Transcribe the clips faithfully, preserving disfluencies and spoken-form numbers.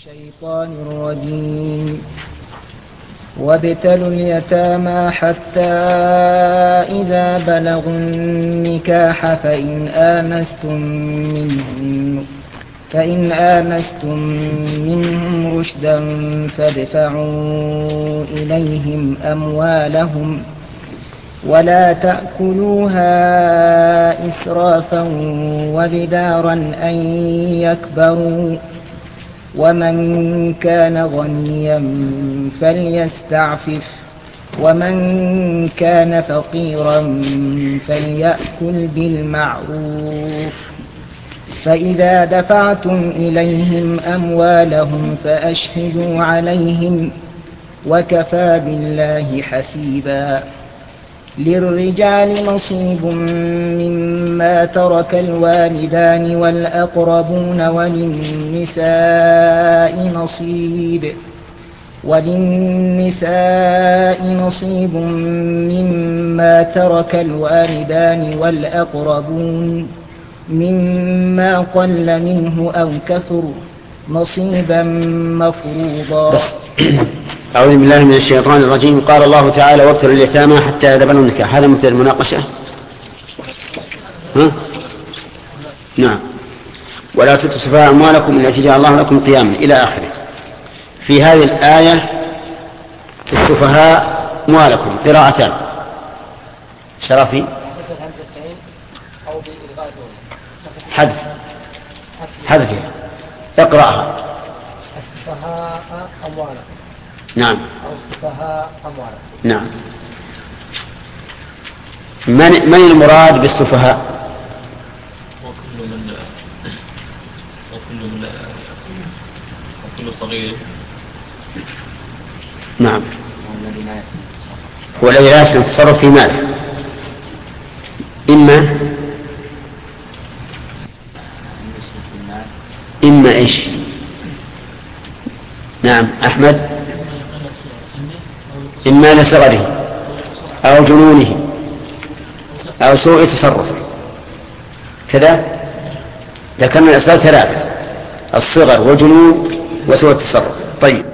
الشيطان الرجيم وابتلوا اليتامى حتى إذا بلغوا النكاح فإن آنستم منهم فإن آنستم منهم رشدا فادفعوا إليهم أموالهم ولا تأكلوها إسرافا وبدارا أن يكبروا ومن كان غنيا فليستعفف ومن كان فقيرا فليأكل بالمعروف فإذا دفعتم إليهم أموالهم فأشهدوا عليهم وكفى بالله حسيبا للرجال نصيب مما ترك الوالدان والأقربون وللنساء نصيب وللنساء نصيب مما ترك الوالدان والأقربون مما قل منه أو كثر نصيبا مفروضا. أعوذ بالله من الشيطان الرجيم. قال الله تعالى وابتلوا اليتامى حتى إذا بلغوا النكاح. هذا مثل المناقشة. ها؟ نعم. ولا تؤتوا السفهاء أموالكم التي جعل الله لكم قياما إلى آخره. في هذه الآية السفهاء أموالكم قراءتان. شرفي حذف حذفها اقرأها. السفهاء أموالكم. نعم. أو السفهاء أموالكم. نعم. من من المراد بالسفهاء؟ وكل من وكل من وكل صغير. نعم. هو الذي لا يتصرف في ماله. إما إما إيش؟ نعم أحمد. إما لصغره أو جنونه أو سوء تصرفه كذا. ذكرنا الأسباب ثلاثة: الصغر والجنون وسوء التصرف. طيب.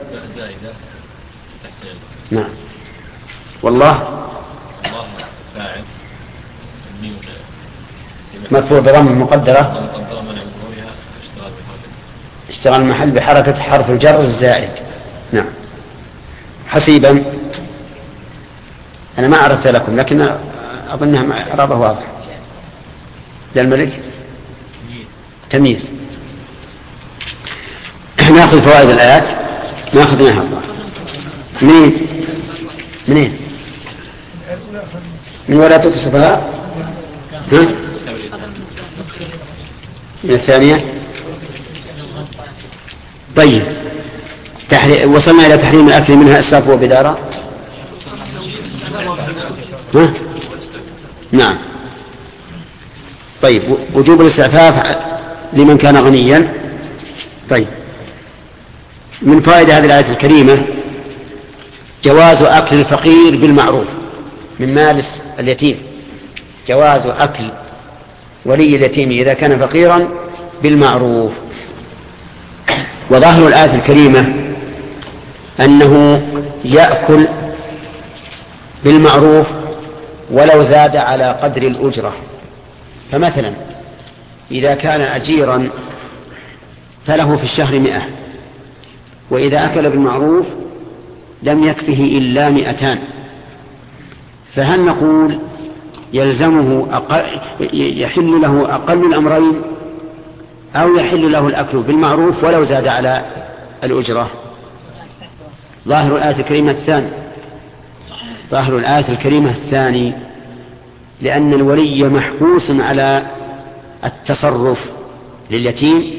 نعم. والله مرفوع بضم مقدرة اشتغل المحل بحركة حرف الجر الزائد. نعم. حسيبا أنا ما عرفت لكم لكن أظنها إعرابه واضح. للملك تمييز. نأخذ فوائد الآيات. نأخذ منها الله. منين منين من ولا تؤتوا السفهاء. ها؟ من الثانية. طيب. وصلنا إلى تحريم الأكل منها إسراف وبدارة. ها؟ نعم. طيب. وجوب الاستعفاف لمن كان غنيا. طيب. من فائدة هذه الآية الكريمة جواز أكل الفقير بالمعروف من مال اليتيم. جواز أكل ولي اليتيم إذا كان فقيرا بالمعروف. وظاهر الآية الكريمة أنه يأكل بالمعروف ولو زاد على قدر الأجرة. فمثلا إذا كان أجيرا فله في الشهر مئة، وإذا أكل بالمعروف لم يكفه إلا مئتان، فهل نقول يلزمه أقل يحل له أقل الأمرين أو يحل له الأكل بالمعروف ولو زاد على الأجرة؟ ظاهر الآية الكريمة الثاني. ظاهر الآية الكريمة الثاني لأن الولي محبوس على التصرف لليتيم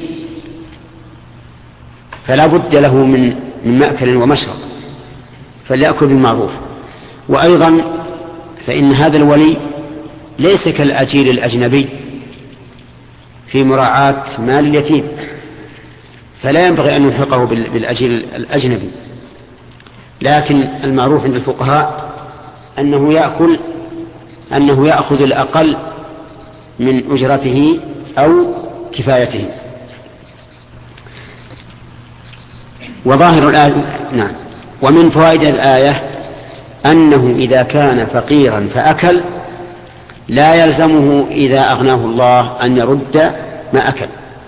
فلا بد له من من مأكل ومشرب فليأكل بالمعروف. وأيضا فإن هذا الولي ليس كالأجير الأجنبي في مراعاة مال اليتيم، فلا ينبغي أن يلحقه بالأجير الأجنبي. لكن المعروف عند الفقهاء أنه يأكل أنه يأخذ الأقل من أجرته أو كفايته. وظاهر الآية نعم. ومن فوائد الآية أنه إذا كان فقيرا فأكل لا يلزمه إذا أغناه الله أن يرد ما أكل،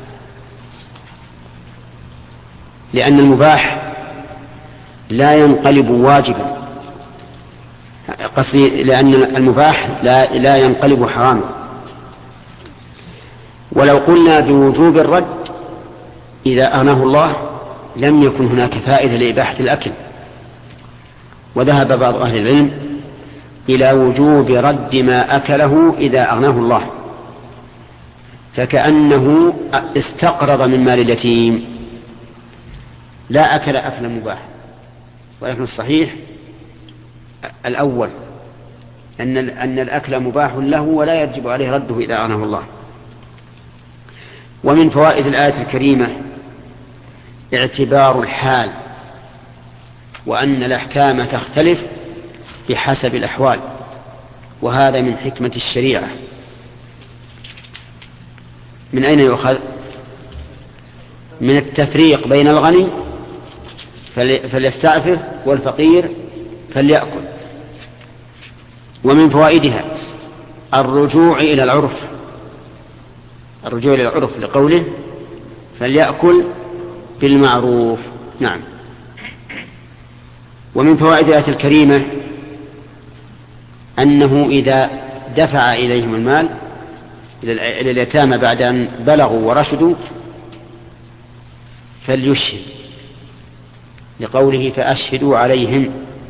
لأن المباح لا ينقلب واجبا، قصدي لأن المباح لا, لا ينقلب حراما. ولو قلنا بوجوب الرد إذا أغناه الله لم يكن هناك فائدة لإباحة الأكل، وذهب بعض أهل العلم إلى وجوب رد ما أكله إذا أغناه الله، فكأنه استقرض من مال اليتيم لا أكل أكل مباح. ولكن الصحيح الأول أن أن الأكل مباح له ولا يجب عليه رده إذا أغناه الله. ومن فوائد الآية الكريمة اعتبار الحال، وأن الأحكام تختلف بحسب الأحوال، وهذا من حكمة الشريعة. من أين يؤخذ؟ من التفريق بين الغني فليستعفف والفقير فليأكل. ومن فوائدها الرجوع إلى العرف، الرجوع إلى العرف لقوله فليأكل بالمعروف. نعم. ومن فوائد الآية الكريمة أنه إذا دفع إليهم المال إلى اليتامى بعد أن بلغوا ورشدوا فليشهد، لقوله فأشهدوا عليهم.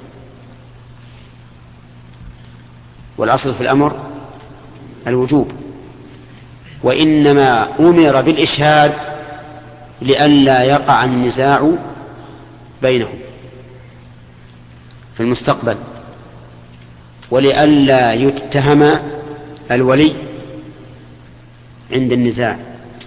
والأصل في الأمر الوجوب، وإنما أمر بالإشهاد لئلا يقع النزاع بينهم في المستقبل، ولئلا يتهم الولي عند النزاع.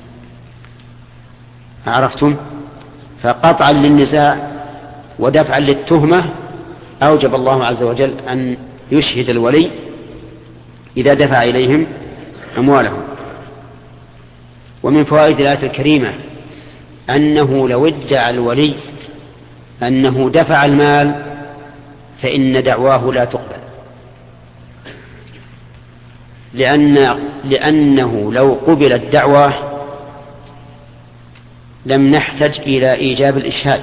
عرفتم؟ فقطعا للنزاع ودفعا للتهمة أوجب الله عز وجل أن يشهد الولي إذا دفع إليهم أموالهم. ومن فوائد الآية الكريمة أنه لو ادعى الولي أنه دفع المال فإن دعواه لا تقبل، لأن لأنه لو قبل الدعوة لم نحتج إلى إيجاب الإشهاد،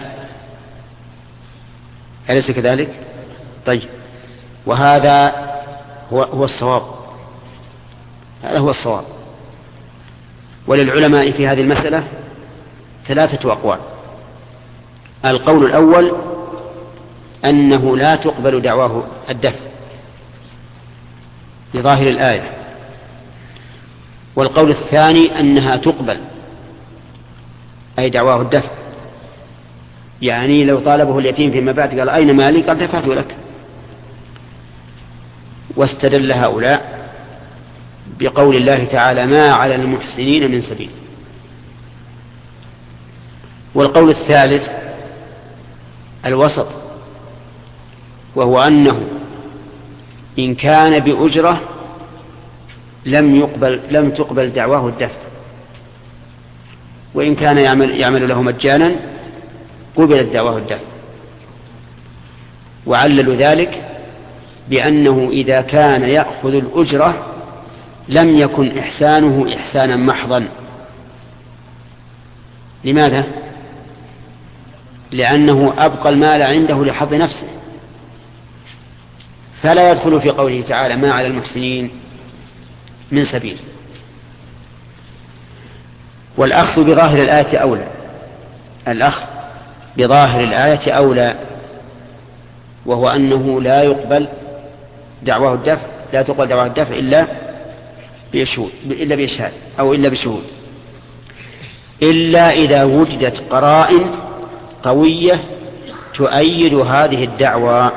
أليس كذلك؟ طيب، وهذا هو, هو الصواب، هذا هو الصواب. وللعلماء في هذه المسألة ثلاثة أقوال. القول الأول أنه لا تقبل دعواه الدفع لظاهر الآية، والقول الثاني أنها تقبل أي دعواه الدفع، يعني لو طالبه اليتيم فيما بعد قال أين مالي؟ قال دفعت لك. واستدل هؤلاء بقول الله تعالى ما على المحسنين من سبيل. والقول الثالث الوسط، وهو أنه إن كان بأجرة لم يقبل لم تقبل دعواه الدفع، وإن كان يعمل, يعمل له مجانا قبلت دعواه الدفع. وعللوا ذلك بأنه إذا كان يأخذ الأجرة لم يكن إحسانه إحسانا محضا. لماذا؟ لأنه أبقى المال عنده لحظ نفسه، فلا يدخل في قوله تعالى ما على المحسنين من سبيل. والأخذ بظاهر الآية أولى، الأخذ بظاهر الآية أولى، وهو أنه لا يقبل دعواه الدفع، لا تقبل دعواه الدفع إلا بشهود، إلا بإشهاد أو إلا بشهود، إلا إذا وجدت قرائن قوية تؤيد هذه الدعوة،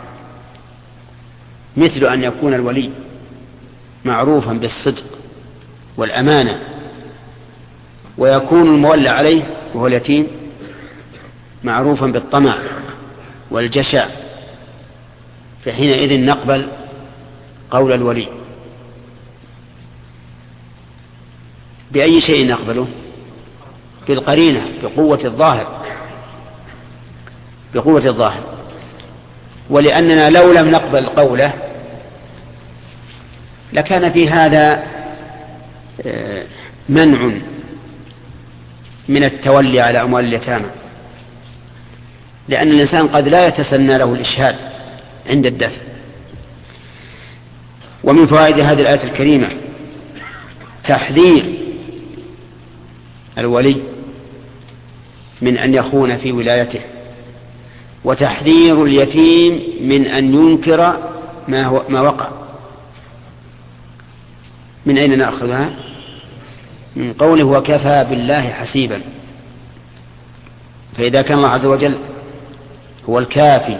مثل أن يكون الولي معروفا بالصدق والأمانة، ويكون المولى عليه وهو اليتيم معروفا بالطمع والجشع، فحينئذ نقبل قول الولي. بأي شيء نقبله؟ بالقرينة، بقوة الظاهر. بقوة الظاهر. ولأننا لو لم نقبل قوله لكان في هذا منع من التولي على أموال اليتامى، لأن الإنسان قد لا يتسنى له الإشهاد عند الدفع. ومن فوائد هذه الآية الكريمة تحذير الولي من أن يخون في ولايته، وتحذير اليتيم من أن ينكر ما, هو ما وقع. من أين نأخذها؟ من قوله وكفى بالله حسيبا. فإذا كان الله عز وجل هو الكافي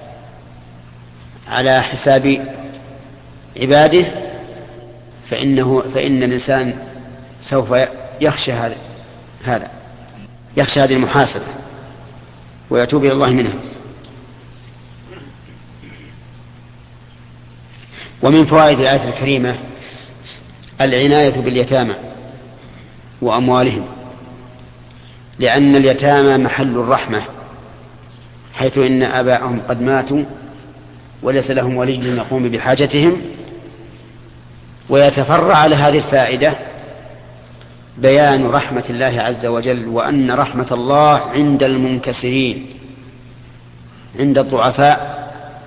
على حساب عباده فإنه فإن الإنسان سوف يخشى هذا هذا يخشى هذه المحاسبة ويتوب إلى الله منها. ومن فوائد الآية الكريمة العناية باليتامى وأموالهم، لأن اليتامى محل الرحمة، حيث إن آباءهم قد ماتوا وليس لهم ولي يقوم بحاجتهم. ويتفرع على هذه الفائدة بيان رحمة الله عز وجل، وأن رحمة الله عند المنكسرين عند الضعفاء.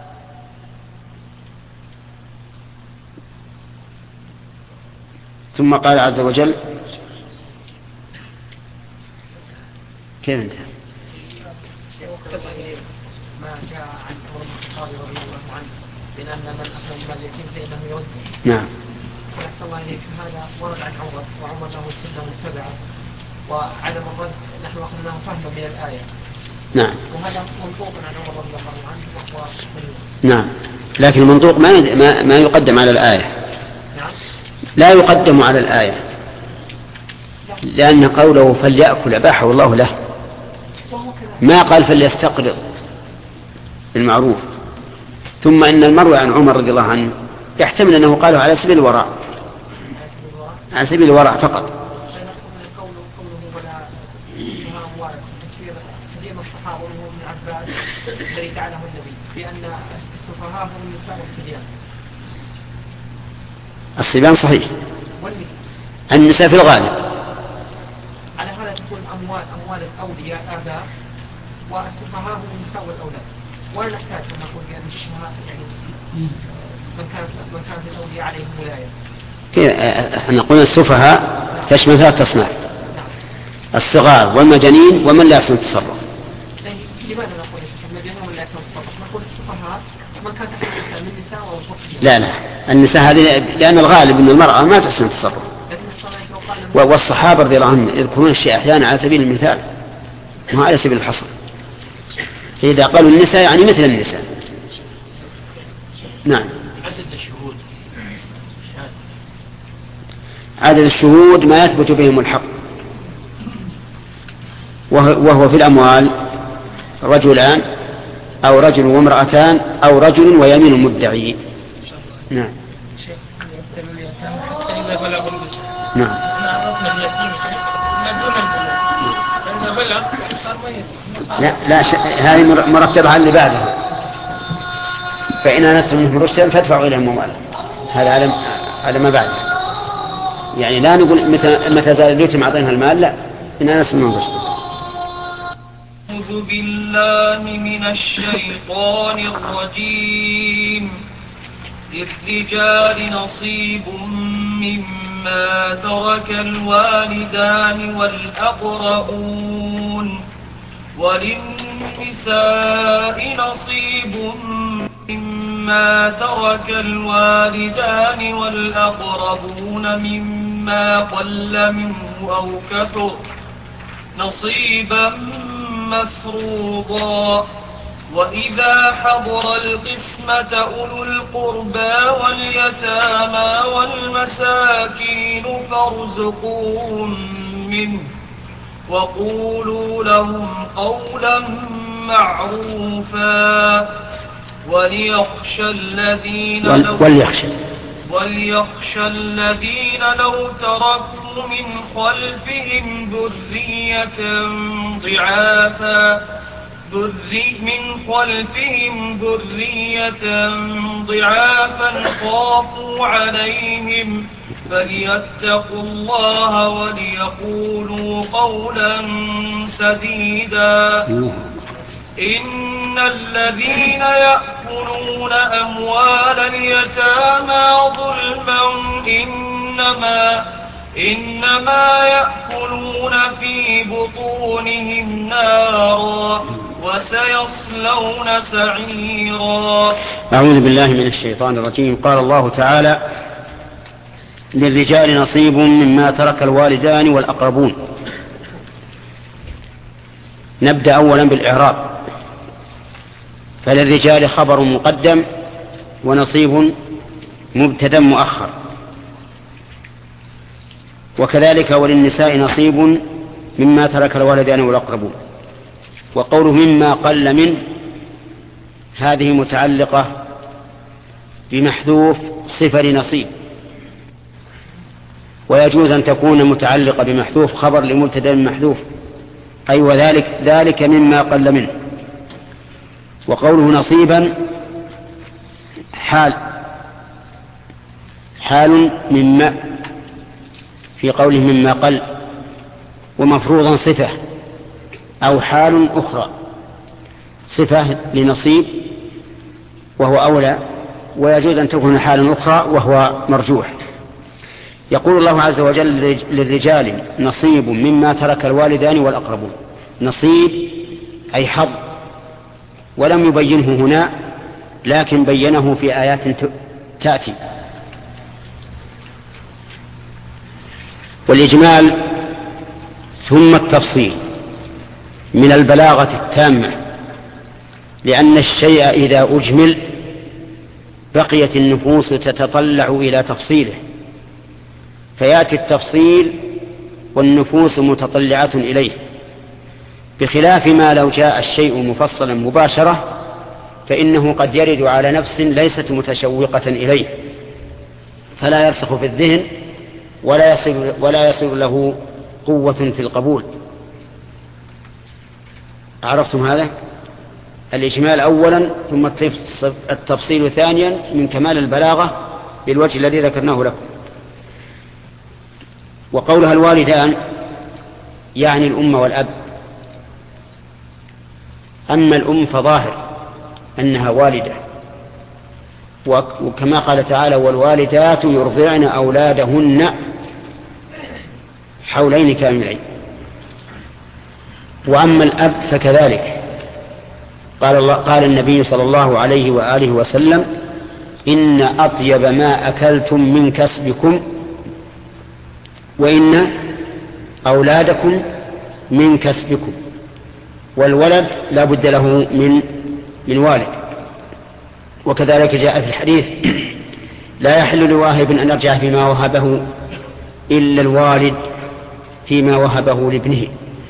ثم قال عز وجل كيف انتهى؟ ما جاء عن عمر بن الخطاب رضي الله عنه بأن من أخرج مال اليتيم فإنه يرد. نعم. ونحسن الله إليك هذا ورد عن عمر، وعمر له سنة متبعة، وعدم الرد نحن أخذناه فهما من الآية. نعم. وهذا منطوق عن عمر رضي الله عنه وهو نعم، لكن المنطوق ما ما ما يقدم على الآية. نعم. لا يقدم على الآية، لأن قوله فليأكل أباحه الله له، ما قال فليستقرض بالمعروف. ثم إن المروي عن عمر رضي الله عنه يحتمل أنه قاله على سبيل الورع، على سبيل الورع فقط. الذي جعله النبي بأن السفهاء هم النساء والصبيان. الصبيان صحيح، والنساء النساء في الغالب. على هذا تكون أموال أموال الأولياء آباء، والسفهاء هم النساء والأولاد. ولا نحتاج أن نقول بأن الشهاء يعني من كان من كان الأولياء عليهم ولاية. احنا قلنا السفهاء تشمل ثلاث أصناف: الصغار والمجانين ومن لا يحسن التصرف. لماذا نقول المجانين ومن لا يحسن التصرف؟ نقول السفهاء من كان تحت النساء من النساء والصبيان. لا لا، النساء هذه لأن الغالب أن المرأة ما تحسن التصرف. والصحابة رضي الله عنهم يذكرون الشيء أحيانا على سبيل المثال ما على سبيل الحصر. إذا قالوا النساء يعني مثل النساء. نعم. عدد الشهود عدد الشهود ما يثبت بهم الحق، وهو في الأموال رجلان أو رجل وامرأتان أو رجل ويمين مدعي. نعم. نعم. لا لا ش... هذه مرتبة على اللي بعدها. فإن أنستم منهم رشدا فادفعوا إليهم أموالهم. هذا على على ما بعده. يعني لا نقول متى متى زال اليتيم أعطينها المال، لا، إن أنستم منهم رشدا. أعوذ بالله من الشيطان الرجيم. للرجال نصيب مما ترك الوالدان والأقربون وللنساء نصيب مما ترك الوالدان والأقربون مما قل منه أو كثر نصيبا مفروضا. وإذا حضر القسمة أولو القربى واليتامى والمساكين فارزقوهم منه وقولوا لهم قولا معروفا. وليخشى الذين لو وليخشى وليخشى الذين لو تركوا من خلفهم ذرية ضعافا ذري من خلفهم ذرية ضعافا خافوا عليهم فليتقوا الله وليقولوا قولا سديدا إن الذين يأكلون أموال اليتامى ظلما إنما إنما يأكلون في بطونهم نارا وسيصلون سعيرا. أعوذ بالله من الشيطان الرجيم. قال الله تعالى: للرجال نصيب مما ترك الوالدان والأقربون. نبدأ أولا بالإعراب. فللرجال خبر مقدم ونصيب مبتدأ مؤخر، وكذلك وللنساء نصيب مما ترك الوالدان والأقربون. وقوله مما قل منه هذه متعلقة بمحذوف صفة لنصيب، ويجوز أن تكون متعلقة بمحذوف خبر لمبتدأ محذوف، أي وذلك ذلك مما قل منه. وقوله نصيبا حال حال مما في قوله مما قل، ومفروضا صفة أو حال أخرى، صفة لنصيب وهو أولى، ويجوز أن تكون حال أخرى وهو مرجوح. يقول الله عز وجل: للرجال نصيب مما ترك الوالدان والأقربون. نصيب أي حظ، ولم يبينه هنا لكن بينه في آيات تأتي. والإجمال ثم التفصيل من البلاغة التامة، لأن الشيء إذا أجمل بقيت النفوس تتطلع إلى تفصيله، فيأتي التفصيل والنفوس متطلعة إليه، بخلاف ما لو جاء الشيء مفصلا مباشرة فإنه قد يرد على نفس ليست متشوقة إليه، فلا يرسخ في الذهن ولا يصل, ولا يصل له قوة في القبول. عرفتم هذا؟ الإجمال أولا ثم التفصيل ثانيا من كمال البلاغة بالوجه الذي ذكرناه لكم. وقولها الوالدان يعني الأم والأب. أما الأم فظاهر أنها والدة، وكما قال تعالى: والوالدات يرضعن أولادهن حولين كاملين. وأما الأب فكذلك، قال, الله قال النبي صلى الله عليه وآله وسلم: إن أطيب ما أكلتم من كسبكم وإن أولادكم من كسبكم. والولد لا بد له من من والد. وكذلك جاء في الحديث: لا يحل لواهب أن يرجع فيما وهبه إلا الوالد فيما وهبه لابنه.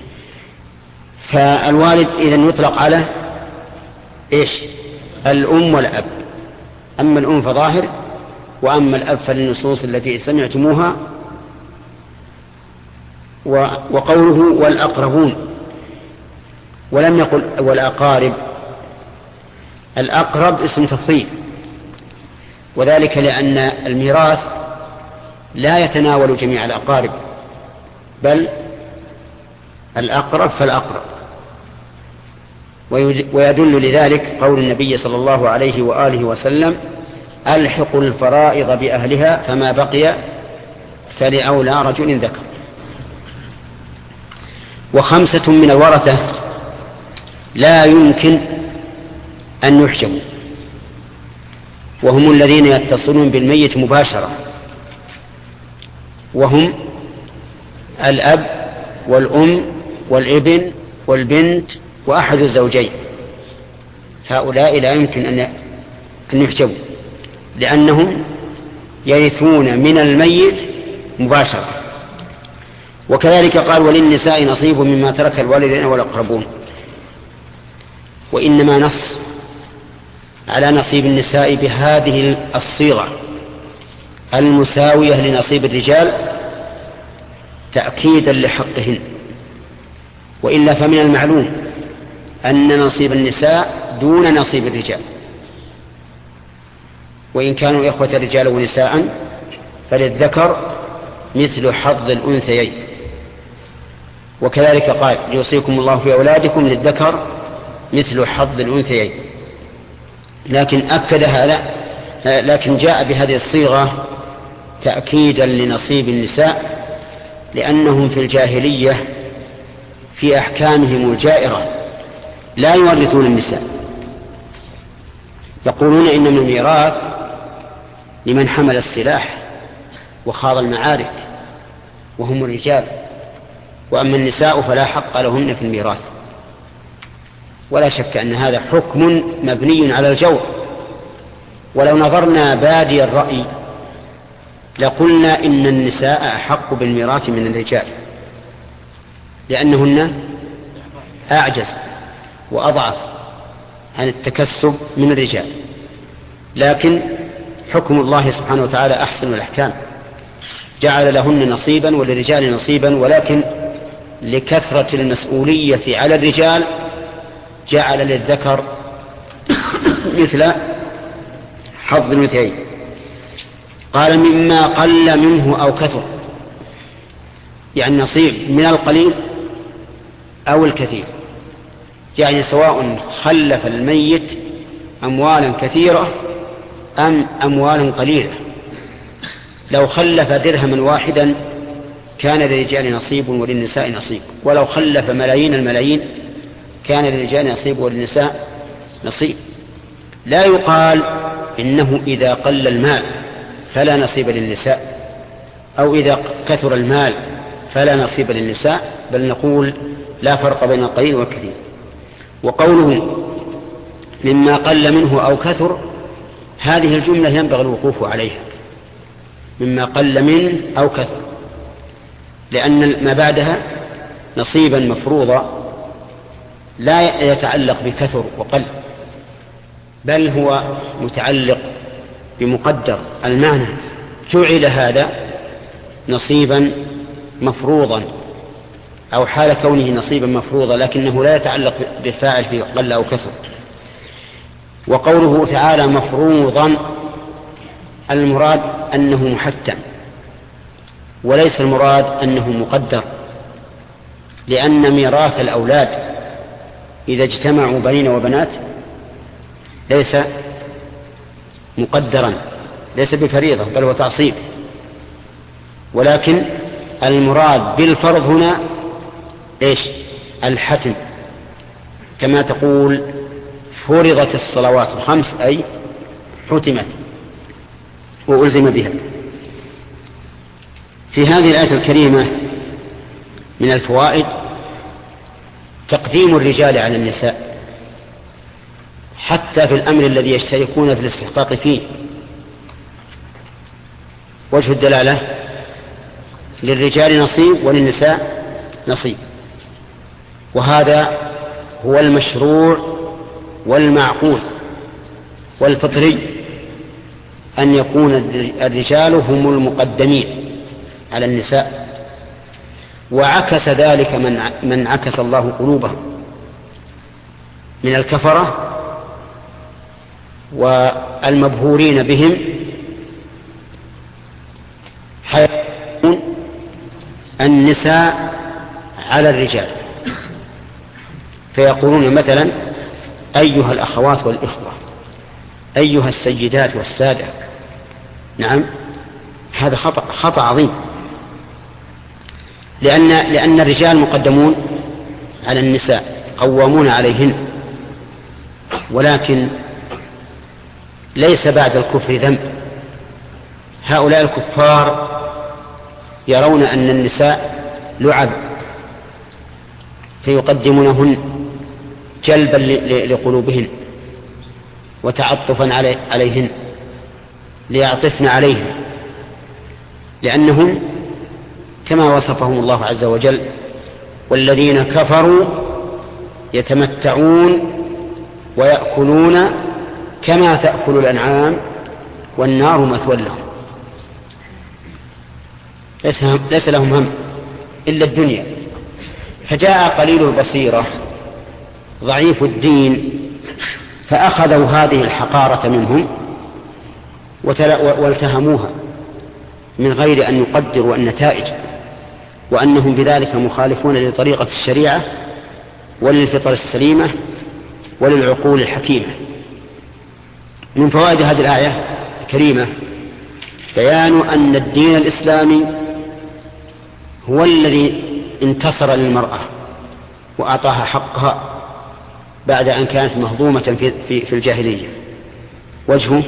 فالوالد إذن يطلق على إيش؟ الأم والأب. أما الأم فظاهر، وأما الأب فالنصوص التي سمعتموها. وقوله والأقربون، ولم يقل والأقارب. الأقرب اسم تفضيل، وذلك لأن الميراث لا يتناول جميع الأقارب، بل الأقرب فالأقرب. ويدل لذلك قول النبي صلى الله عليه وآله وسلم: ألحقوا الفرائض بأهلها فما بقي فلأولى رجل ذكر. وخمسة من الورثة لا يمكن أن يحجبوا، وهم الذين يتصلون بالميت مباشرة، وهم الأب والأم والابن والبنت وأحد الزوجين. هؤلاء لا يمكن أن يحجبوا، لأنهم يرثون من الميت مباشرة. وكذلك قال: وللنساء نصيب مما ترك الوالدين والأقربون. وإنما نص على نصيب النساء بهذه الصيغة المساوية لنصيب الرجال تأكيدا لحقهن. وإلا فمن المعلوم أن نصيب النساء دون نصيب الرجال، وإن كانوا إخوة رجال ونساء فللذكر مثل حظ الأنثيين. وكذلك قال يوصيكم الله في أولادكم للذكر مثل حظ الأنثيين، لكن أكد هذا، لكن جاء بهذه الصيغة تأكيدا لنصيب النساء، لأنهم في الجاهلية في أحكامهم الجائرة لا يورثون النساء، يقولون إن من الميراث لمن حمل السلاح وخاض المعارك وهم الرجال، وأما النساء فلا حق لهن في الميراث. ولا شك أن هذا حكم مبني على الجور، ولو نظرنا بادي الرأي لقلنا إن النساء أحق بالميراث من الرجال، لأنهن أعجز وأضعف عن التكسب من الرجال، لكن حكم الله سبحانه وتعالى أحسن الأحكام، جعل لهن نصيبا وللرجال نصيبا، ولكن لكثرة المسؤولية على الرجال جعل للذكر مثل حظ الأنثيين. قال مما قل منه أو كثر، يعني نصيب من القليل أو الكثير، يعني سواء خلف الميت أموالا كثيرة أم أموالا قليلة. لو خلف درهما واحدا كان للرجال نصيب وللنساء نصيب، ولو خلف ملايين الملايين كان للرجال نصيب وللنساء نصيب. لا يقال إنه إذا قل المال فلا نصيب للنساء، أو إذا كثر المال فلا نصيب للنساء، بل نقول لا فرق بين القليل والكثير. وقوله مما قل منه أو كثر، هذه الجملة ينبغي الوقوف عليها، مما قل منه أو كثر، لأن ما بعدها نصيبا مفروضا لا يتعلق بكثر وقل، بل هو متعلق بمقدر. المعنى جعل هذا نصيبا مفروضا أو حال كونه نصيبا مفروضا، لكنه لا يتعلق بالفاعل في قل أو كثر. وقوله تعالى مفروضا، المراد أنه محتم، وليس المراد أنه مقدر، لأن ميراث الأولاد إذا اجتمعوا بنين وبنات ليس مقدرا، ليس بفريضة بل هو تعصيب، ولكن المراد بالفرض هنا إيش؟ الحتم، كما تقول فرضت الصلوات الخمس أي حتمت وألزم بها. في هذه الآية الكريمة من الفوائد تقديم الرجال على النساء حتى في الأمر الذي يشتركون في الاستحقاق فيه. وجه الدلالة للرجال نصيب وللنساء نصيب، وهذا هو المشروع والمعقول والفطري، أن يكون الرجال هم المقدمين على النساء. وعكس ذلك من من عكس الله قلوبهم من الكفرة والمبهورين بهم، حيكون النساء على الرجال، فيقولون مثلا أيها الأخوات والإخوة، أيها السيدات والسادة. نعم، هذا خطأ, خطأ عظيم، لأن, لأن الرجال مقدمون على النساء قوامون عليهن، ولكن ليس بعد الكفر ذنب. هؤلاء الكفار يرون أن النساء لعب فيقدمونهن جلبا لقلوبهن وتعطفا عليهن ليعطفن عليهن، لأنهم كما وصفهم الله عز وجل والذين كفروا يتمتعون ويأكلون كما تأكل الأنعام والنار مثوى لهم. ليس لهم هم إلا الدنيا. فجاء قليل البصيرة ضعيف الدين فأخذوا هذه الحقارة منهم والتهموها من غير أن يقدروا النتائج، وأنهم بذلك مخالفون لطريقة الشريعة وللفطر السليمة وللعقول الحكيمة. من فوائد هذه الآية الكريمة بيان أن الدين الإسلامي هو الذي انتصر للمرأة وأعطاها حقها بعد أن كانت مهضومة في, في, في الجاهلية. وجهه: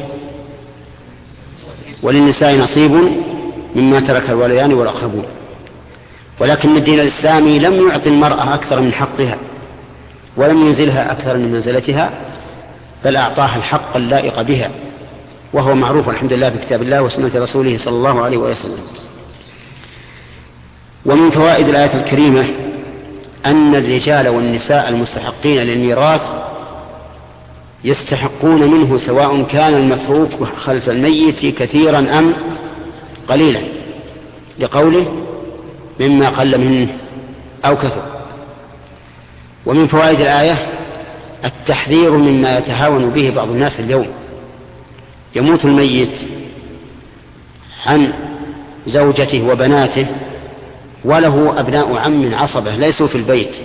وللنساء نصيب مما ترك الوالدان والأقربون. ولكن الدين الإسلامي لم يعطي المرأة أكثر من حقها ولم ينزلها أكثر من منزلتها، بل أعطاها الحق اللائق بها، وهو معروف الحمد لله بكتاب الله وسنة رسوله صلى الله عليه وسلم. ومن فوائد الآية الكريمة أن الرجال والنساء المستحقين للميراث يستحقون منه سواء كان المتروك خلف الميت كثيرا أم قليلا، لقوله: مما قل منه أو كثر. ومن فوائد الآية التحذير مما يتهاون به بعض الناس اليوم. يموت الميت عن زوجته وبناته وله أبناء عم عصبة ليسوا في البيت،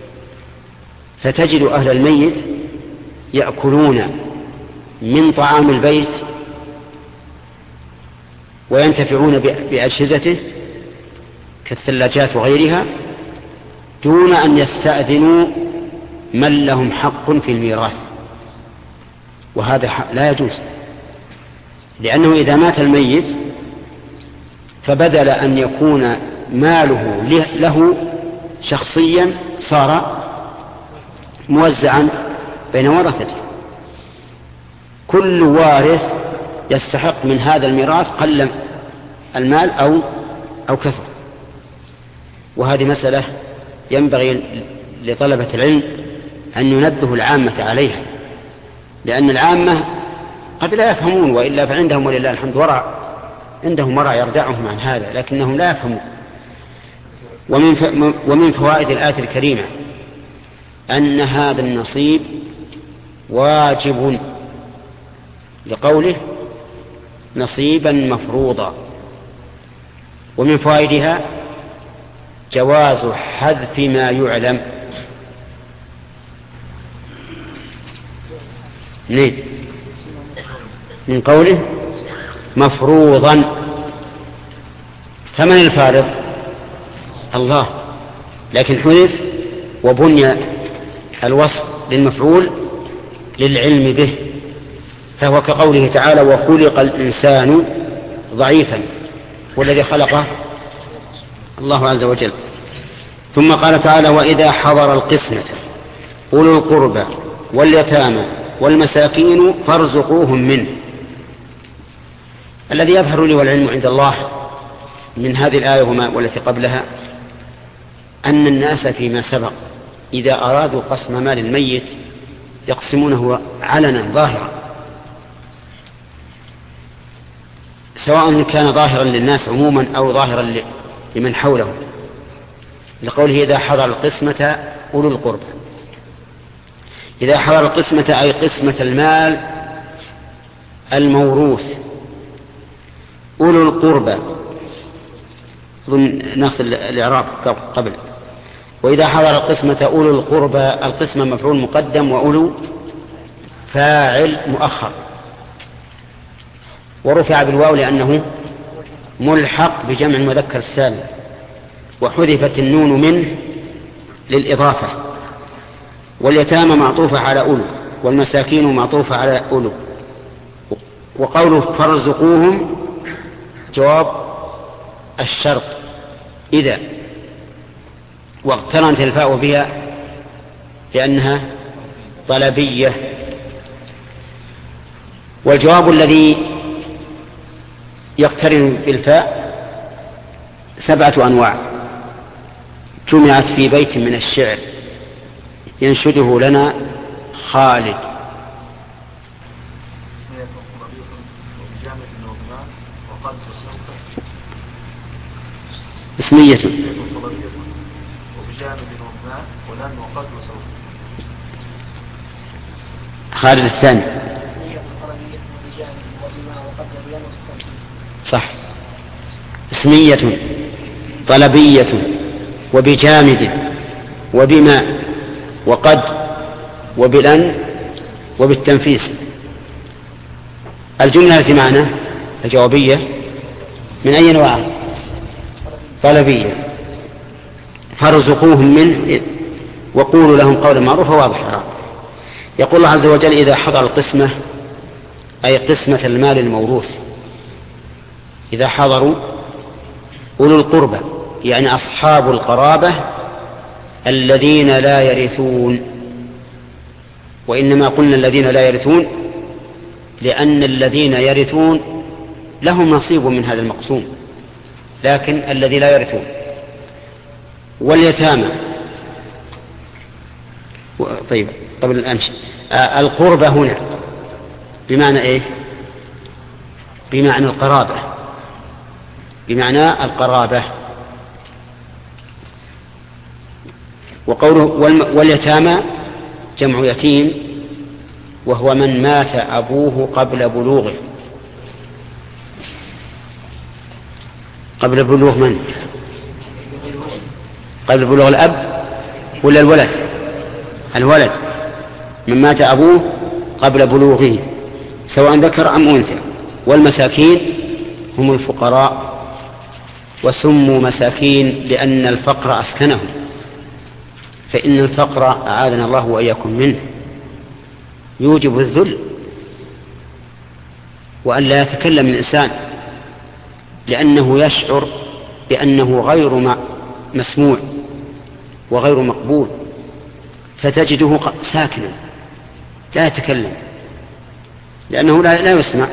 فتجد أهل الميت يأكلون من طعام البيت وينتفعون بأجهزته كالثلاجات وغيرها دون أن يستأذنوا من لهم حق في الميراث، وهذا لا يجوز، لأنه إذا مات الميت فبدل أن يكون ماله له شخصيا صار موزعا بين ورثته. كل وارث يستحق من هذا الميراث قل المال أو أو كثر. وهذه مسألة ينبغي لطلبة العلم أن ينبهوا العامة عليها، لأن العامة قد لا يفهمون، وإلا فعندهم ولله الحمد ورع، عندهم ورع يردعهم عن هذا، لكنهم لا يفهمون. ومن ومن فوائد الآية الكريمة أن هذا النصيب واجب، لقوله: نصيبا مفروضا. ومن فوائدها جواز حذف ما يعلم. نعم، من قوله مفروضا، فمن الفارض؟ الله، لكن حذف وبني الوصف للمفعول للعلم به، فهو كقوله تعالى: وخلق الإنسان ضعيفا، والذي خلقه الله عز وجل. ثم قال تعالى: وإذا حضر القسمة أولو القربى واليتامى والمساكين فارزقوهم منه. الذي يظهر لي والعلم عند الله من هذه الآية والتي قبلها أن الناس فيما سبق إذا أرادوا قسم مال الميت يقسمونه علنا ظاهرا، سواء كان ظاهرا للناس عموما أو ظاهرا لمن حوله، لقوله: إذا حضر القسمة أولو القربى. إذا حضر القسمة أي قسمة المال الموروث. أولو القربى ناخذ الإعراب قبل. وإذا حضر القسمة أولو القربى، القسمة مفعول مقدم وأولو فاعل مؤخر، ورفع بالواو لأنه ملحق بجمع المذكر السالم، وحذفت النون منه للإضافة. واليتامى معطوفة على أولو، والمساكين معطوفة على أولو. وقوله فارزقوهم جواب الشرط إذا، واقترنت الفاء بها لأنها طلبية. والجواب الذي يقترن بالفاء سبعة أنواع جمعت في بيت من الشعر ينشده لنا خالد. اسمية خالد الثاني صح. اسمية طلبية وبجامد وبما وقد وبلن وبالتنفيس. الجملة التي معنا الجوابية من أي نوع؟ طلبية. فارزقوهم منه وقولوا لهم قولا معروفا واضحا. يقول الله عز وجل إذا حضر القسمة أي قسمة المال الموروث، إذا حضروا أولو القربى يعني أصحاب القرابة الذين لا يرثون، وإنما قلنا الذين لا يرثون لأن الذين يرثون لهم نصيب من هذا المقسوم، لكن الذي لا يرثون. واليتامى طيب قبل أن أمشي آه القربة هنا بمعنى إيه؟ بمعنى القرابة، بمعنى القرابة. وقوله واليتامى جمع يتيم وهو من مات أبوه قبل بلوغه. قبل بلوغ من؟ قبل بلوغ الأب ولا الولد؟ الولد من مات أبوه قبل بلوغه سواء ذكر أم أنثى. والمساكين هم الفقراء وسموا مساكين لأن الفقر أسكنهم، فإن الفقر أعاذنا الله وإياكم منه يوجب الذل وأن لا يتكلم الإنسان لأنه يشعر بأنه غير مسموع وغير مقبول، فتجده ساكنا لا يتكلم لأنه لا يسمع.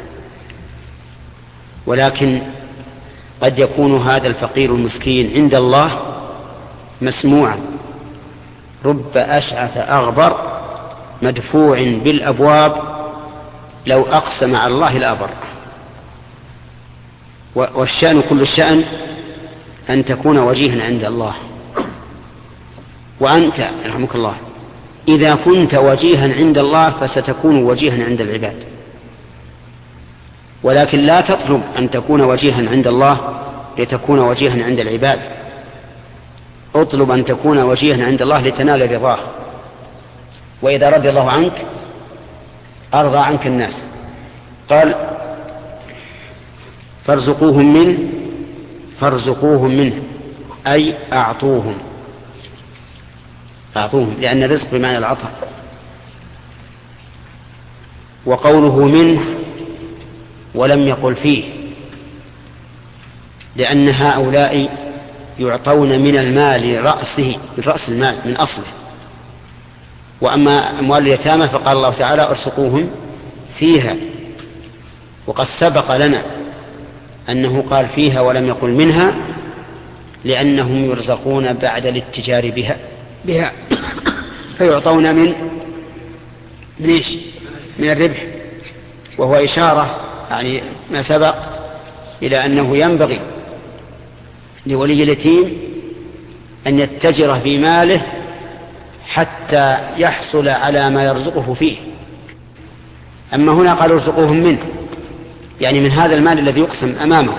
ولكن قد يكون هذا الفقير المسكين عند الله مسموعا، رب أشعث أغبر مدفوع بالأبواب لو أقسم على الله لأبر. والشأن كل الشأن أن تكون وجيها عند الله. وأنت رحمك الله إذا كنت وجيها عند الله فستكون وجيها عند العباد، ولكن لا تطلب أن تكون وجيها عند الله لتكون وجيها عند العباد، اطلب أن تكون وجيها عند الله لتنال رضاه. وإذا رضي الله عنك أرضى عنك الناس. قال فارزقوهم منه، فارزقوهم منه أي أعطوهم، أعطوهم لأن الرزق بمعنى العطاء. وقوله منه ولم يقل فيه لأن هؤلاء يعطون من المال رأسه، من رأس المال من أصله. وأما أموال اليتامى فقال الله تعالى ارزقوهم فيها، وقد سبق لنا أنه قال فيها ولم يقل منها لأنهم يرزقون بعد الاتجار بها بها فيعطون من من إيش؟ من الربح. وهو إشارة يعني ما سبق إلى أنه ينبغي لولي اليتيم أن يتجر في ماله حتى يحصل على ما يرزقه فيه. أما هنا قال ارزقوهم منه يعني من هذا المال الذي يقسم أمامه.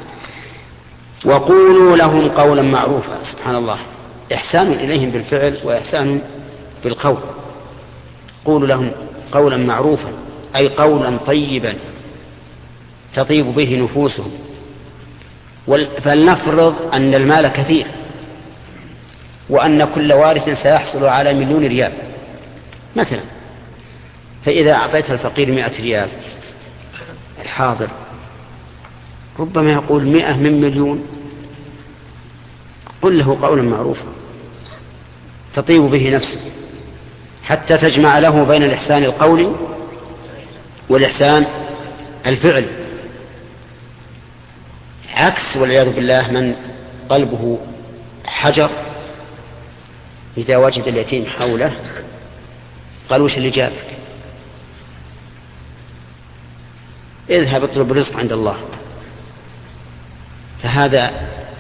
وقولوا لهم قولا معروفا. سبحان الله، إحسان إليهم بالفعل وإحسان بالقول. قولوا لهم قولا معروفا أي قولا طيبا تطيب به نفوسهم. فلنفرض أن المال كثير وأن كل وارث سيحصل على مليون ريال مثلا، فإذا أعطيت الفقير مئة ريال الحاضر ربما يقول مئة من مليون. قل له قولا معروفا تطيب به نفسه حتى تجمع له بين الإحسان القولي والإحسان الفعلي. عكس والعياذ بالله من قلبه حجر إذا وجد اليتيم حوله قال وش اللي جابك؟ اذهب اطلب الرزق عند الله. فهذا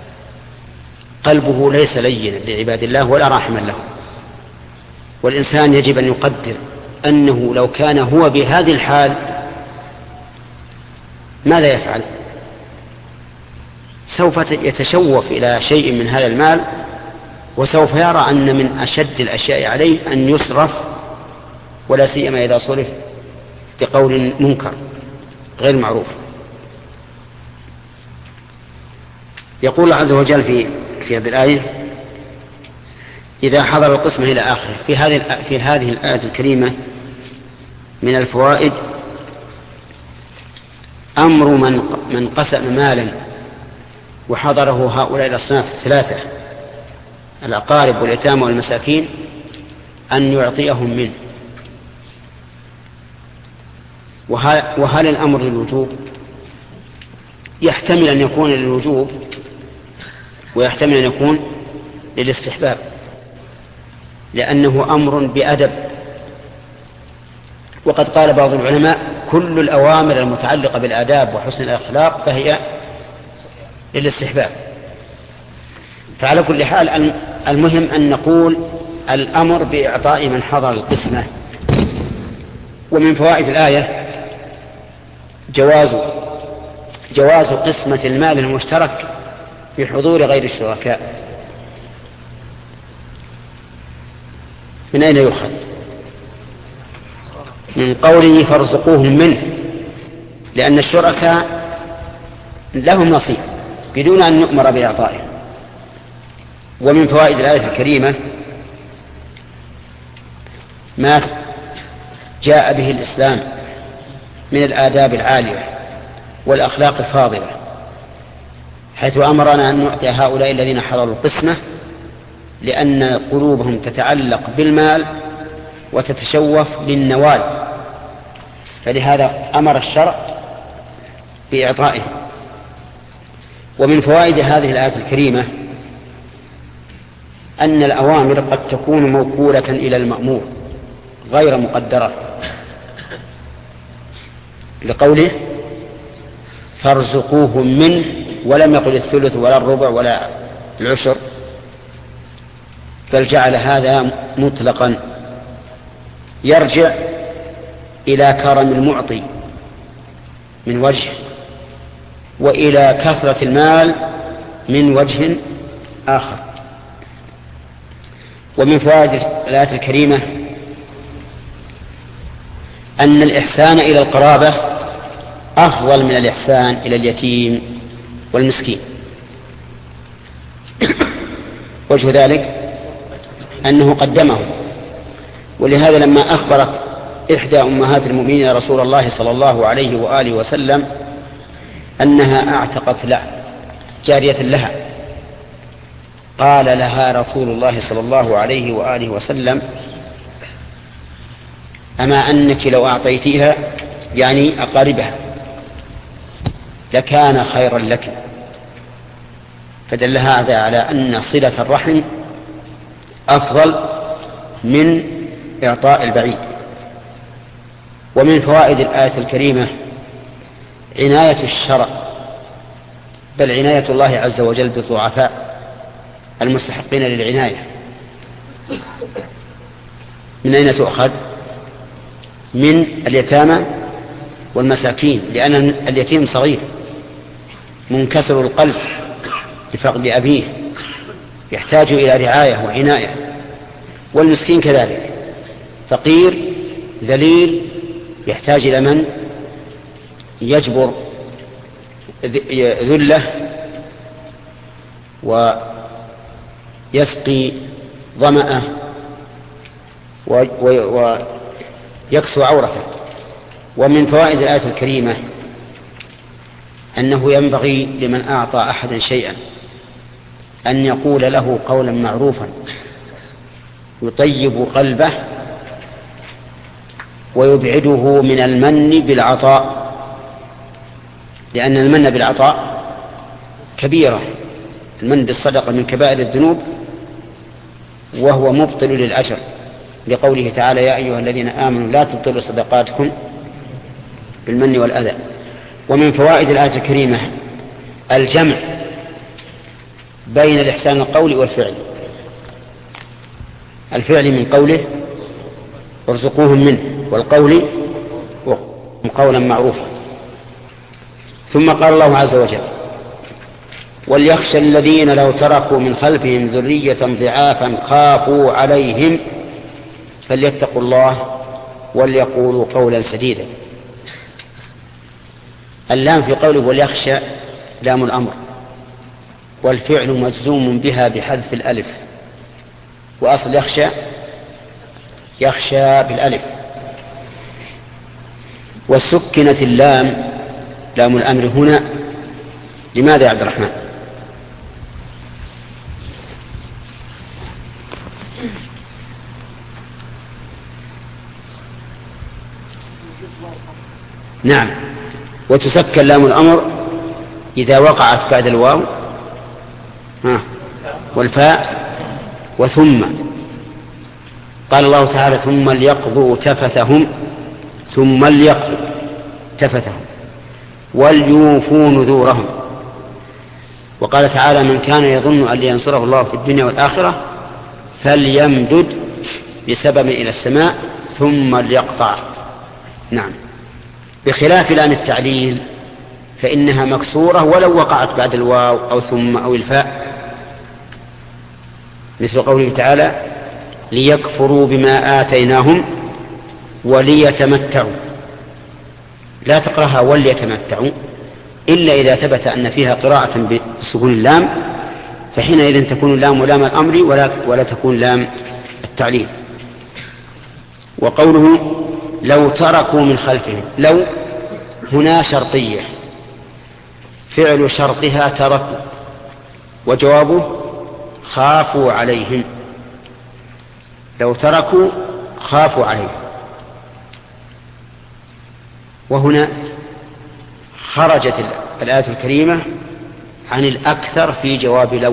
قلبه ليس لينا لعباد الله ولا راحما له. والإنسان يجب أن يقدر أنه لو كان هو بهذه الحال ماذا يفعل؟ سوف يتشوف إلى شيء من هذا المال، وسوف يرى أن من أشد الأشياء عليه أن يصرف، ولا سيما إذا صرف بقول منكر غير معروف. يقول الله عز وجل في في هذه الآية: إذا حضر القسمة إلى آخره. في هذه في هذه الآية الكريمة من الفوائد أمر من من قسم مالا وحضره هؤلاء الأصناف الثلاثة، الأقارب واليتامى والمساكين، أن يعطيهم منه. وهل الأمر للوجوب؟ يحتمل أن يكون للوجوب ويحتمل أن يكون للاستحباب، لأنه أمر بأدب. وقد قال بعض العلماء: كل الأوامر المتعلقة بالآداب وحسن الأخلاق فهي للاستحباب. فعلى كل حال المهم أن نقول الأمر بإعطاء من حضر القسمة. ومن فوائد الآية جواز جواز قسمة المال المشترك بحضور غير الشركاء. من أين يؤخذ؟ من قوله فارزقوهم منه، لأن الشركاء لهم نصيب بدون أن نؤمر بإعطائه. ومن فوائد الآية الكريمة ما جاء به الإسلام من الآداب العالية والأخلاق الفاضلة، حيث أمرنا أن نعطي هؤلاء الذين حضروا القسمة، لأن قلوبهم تتعلق بالمال وتتشوف للنوال، فلهذا أمر الشرع بإعطائهم. ومن فوائد هذه الآية الكريمة أن الأوامر قد تكون موكولة إلى المأمور غير مقدرة، لقوله فارزقوهم منه، ولم يقل الثلث ولا الربع ولا العشر، بل جعل هذا مطلقا يرجع إلى كرم المعطي من وجه، وإلى كثرة المال من وجه آخر. ومن فوائد الآية الكريمة أن الإحسان إلى القرابة أفضل من الإحسان إلى اليتيم والمسكين. وجه ذلك أنه قدمه، ولهذا لما أخبرت إحدى أمهات المؤمنين رسول الله صلى الله عليه وآله وسلم أنها أعتقت له جارية لها، قال لها رسول الله صلى الله عليه وآله وسلم: أما أنك لو أعطيتيها يعني أقاربها لكان خيرا لك. فدل هذا على أن صلة الرحم أفضل من إعطاء البعيد. ومن فوائد الآية الكريمة عناية الشرع، بل عناية الله عز وجل بالضعفاء المستحقين للعناية. من أين تؤخذ؟ من اليتامى والمساكين، لأن اليتيم صغير منكسر القلب لفقد أبيه، يحتاج إلى رعاية وعناية. والمسكين كذلك فقير ذليل يحتاج إلى من يجبر ذله ويسقي ظمأه ويكسو عورته. ومن فوائد الآية الكريمة أنه ينبغي لمن أعطى أحدا شيئا أن يقول له قولا معروفا يطيب قلبه ويبعده من المن بالعطاء، لأن المن بالعطاء كبيرة. المن بالصدقة من كبائر الذنوب وهو مبطل للأجر، لقوله تعالى: يا أيها الذين آمنوا لا تبطلوا صدقاتكم بالمن والأذى. ومن فوائد الآية الكريمة الجمع بين الإحسان القولي والفعل، الفعل من قوله وارزقوهم منه والقول قولا معروفا. ثم قال الله عز وجل وليخشى الذين لو تركوا من خلفهم ذرية ضعافا خافوا عليهم فليتقوا الله وليقولوا قولا سديدا. اللام في قوله وليخشى لام الأمر، والفعل مجزوم بها بحذف الألف، وأصل يخشى يخشى بالألف. وسكنت اللام لام الأمر هنا لماذا يا عبد الرحمن؟ نعم، وتسكن لام الأمر إذا وقعت بعد الواو ها والفاء وثم. قال الله تعالى ثم ليقضوا تفثهم، ثم ليقضوا تفثهم وليوفوا نذورهم. وقال تعالى من كان يظن أن ينصره الله في الدنيا والآخرة فليمدد بسبب إلى السماء ثم ليقطع. نعم، بخلاف لام التعليل فإنها مكسورة ولو وقعت بعد الواو أو ثم أو الفاء، مثل قوله تعالى ليكفروا بما آتيناهم وليتمتعوا. لا تقرأها وليتمتعوا إلا إذا ثبت أن فيها قراءة بسكون اللام، فحينئذ تكون اللام لام الأمر ولا, ولا تكون لام التعليل. وقوله لو تركوا من خلفهم، لو هنا شرطية فعل شرطها تركوا، وجوابه خافوا عليهم. لو تركوا خافوا عليهم. وهنا خرجت الآية الكريمة عن الأكثر في جواب لو.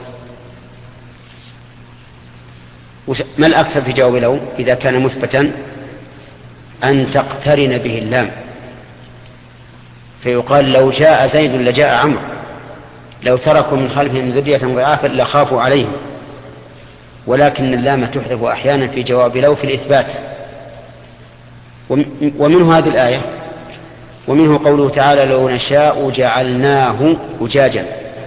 ما الأكثر في جواب لو إذا كان مثبتا؟ أن تقترن به اللام، فيقال لو جاء زيد لجاء عمرو، لو تركوا من خلفهم ذرية ضعافا لخافوا عليهم. ولكن اللام تحذف أحيانا في جواب لو في الإثبات. ومنه هذه الآية، ومنه قوله تعالى لو نشاء جعلناه أجاجا.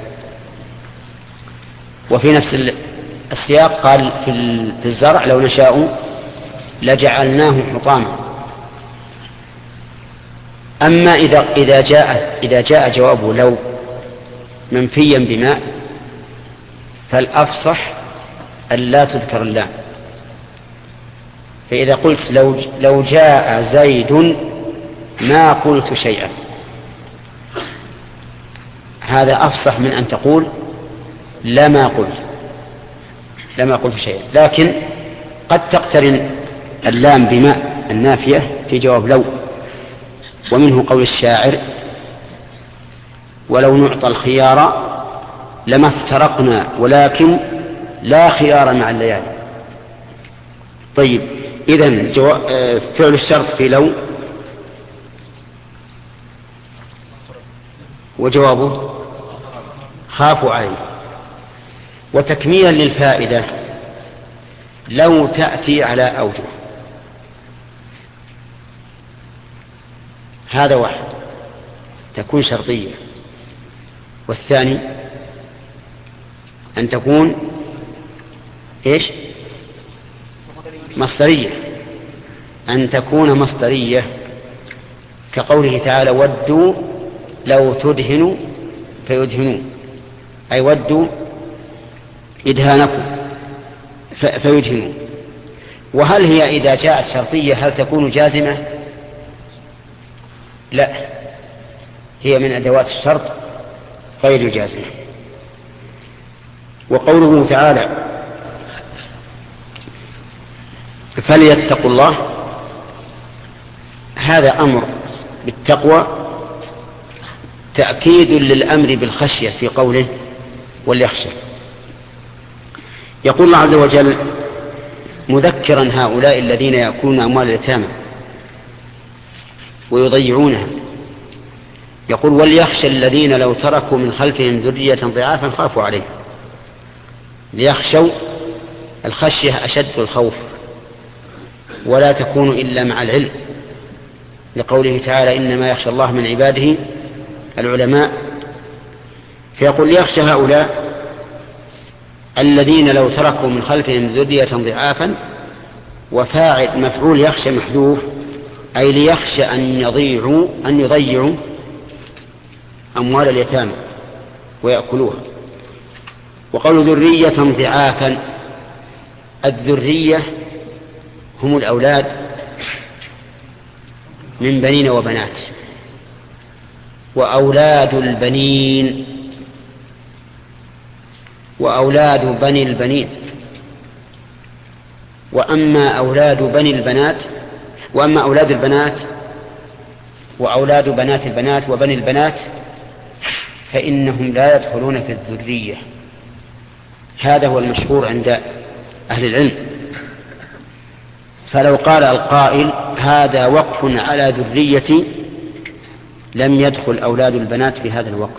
وفي نفس السياق قال في الزرع لو نشاء لجعلناه حطاما. أما إذا إذا جاء إذا جاء جواب لو منفيا بما، فالأفصح أن لا تذكر اللام. فإذا قلت لو لو جاء زيد ما قلت شيئا، هذا أفصح من أن تقول لما قلت لما قلت شيئا. لكن قد تقترن اللام بما النافية في جواب لو. ومنه قول الشاعر ولو نعطى الخيار لما افترقنا ولكن لا خيار مع الليالي. طيب، إذن فعل الشرط في لو وجوابه خافوا عليه. وتكميلا للفائدة لو تأتي على أوجه، هذا واحد تكون شرطية، والثاني أن تكون إيش؟ مصدرية، أن تكون مصدرية كقوله تعالى ودوا لو تدهنوا فيدهنون، أي ودوا إدهانكم فيدهنون. وهل هي إذا جاءت شرطية هل تكون جازمة؟ لا، هي من أدوات الشرط غير جازمة. وقوله تعالى فليتقوا الله، هذا أمر بالتقوى تأكيد للأمر بالخشية في قوله وليخشى. يقول الله عز وجل مذكرا هؤلاء الذين يأكلون أموال اليتامى ويضيعونها، يقول وليخشى الذين لو تركوا من خلفهم ذرية ضعافا خافوا عليه. ليخشوا، الخشية أشد الخوف، ولا تكون إلا مع العلم، لقوله تعالى إنما يخشى الله من عباده العلماء. فيقول ليخشى هؤلاء الذين لو تركوا من خلفهم ذرية ضعافا، وفاعل مفعول يخشى محذوف، أي ليخشى أن يضيعوا أن يضيعوا أموال اليتامى ويأكلوها. وقالوا ذرية ضعافا، الذرية هم الأولاد من بنين وبنات، وأولاد البنين وأولاد بني البنين. وأما أولاد بني البنات وأما أولاد البنات وأولاد بنات البنات وبني البنات فإنهم لا يدخلون في الذرية. هذا هو المشهور عند أهل العلم. فلو قال القائل هذا وقف على ذريتي لم يدخل أولاد البنات في هذا الوقف.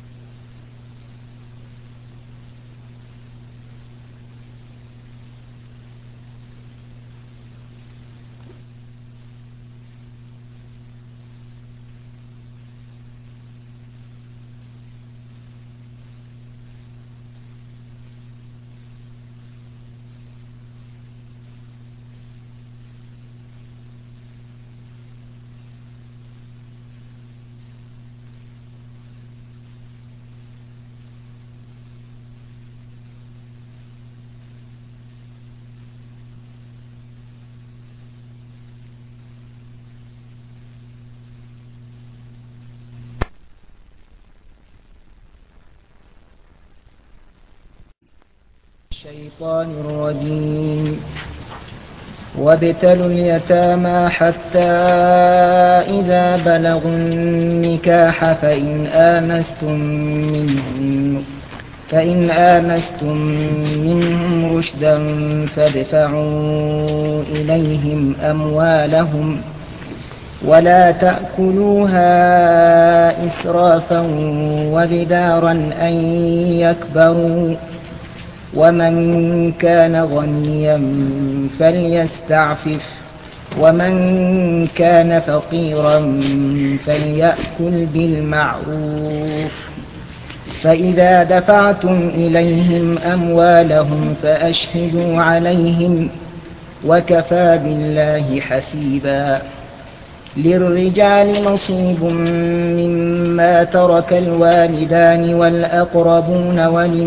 الشيطان الرجيم. وابتلوا اليتامى حتى إذا بلغوا النكاح فإن آنستم منهم فإن آنستم منهم رشدا فادفعوا إليهم أموالهم ولا تأكلوها إسرافا وبدارا أن يكبروا، ومن كان غنيا فليستعفف، ومن كان فقيرا فليأكل بالمعروف. فإذا دفعتم إليهم أموالهم فأشهدوا عليهم، وكفى بالله حسيبا. للرجال نصيب مما ترك الوالدان والأقربون،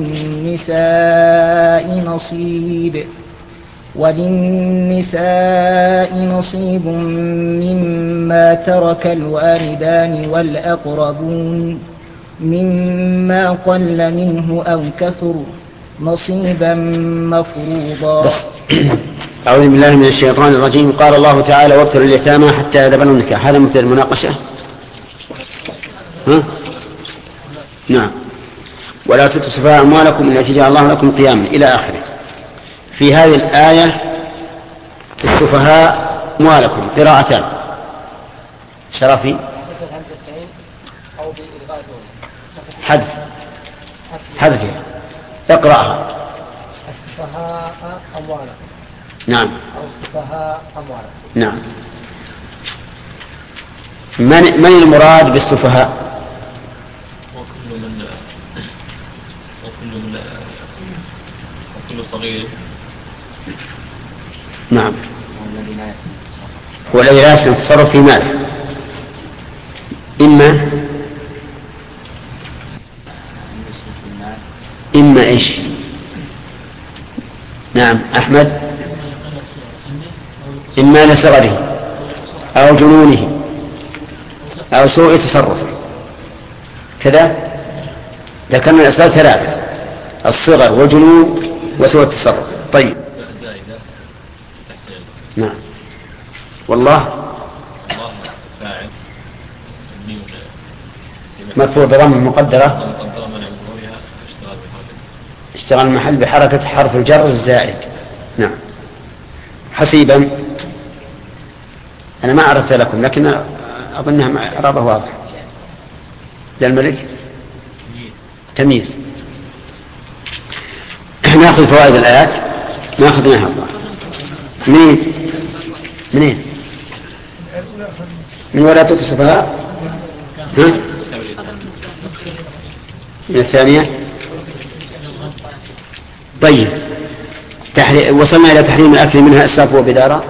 وللنساء نصيب وللنساء نصيب مما ترك الوالدان والأقربون مما قل منه أو كثر، نصيبا مفروضا. أعوذ بالله من الشيطان الرجيم. قال الله تعالى وابتلوا اليتامى حتى إذا بلغوا النكاح. هذا مثل المناقشة. ها؟ نعم. ولا تؤتوا السفهاء أموالكم التي جعل الله لكم قياما إلى آخره. في هذه الآية السفهاء أموالكم قراءتان. شرفي حذف حذفها اقرأها. السفهاء أموالكم. نعم. أو السفهاء أموالكم. نعم. من من المراد بالسفهاء؟ وكل من وكل من وكل صغير. نعم. هو الذي لا يحسن التصرف في ماله، إما إما إيش؟ نعم أحمد. إما لصغره أو جنونه أو سوء تصرفه كذا. ذكرنا الأسباب ثلاثة: الصغر والجنون وسوء التصرف. طيب. نعم. والله مرفوع بضم مقدرة اشتغل المحل بحركة حرف الجر الزائد. نعم. حسيبا أنا ما عرفت لكم لكن أظنها إعرابه واضح. للملك تمييز. ناخذ فوائد الآيات. ناخذ منها مين؟ منين؟ من ولا تؤتوا السفهاء؟ من الثانية. طيب وصلنا إلى تحريم الأكل منها إسراف وبدارة.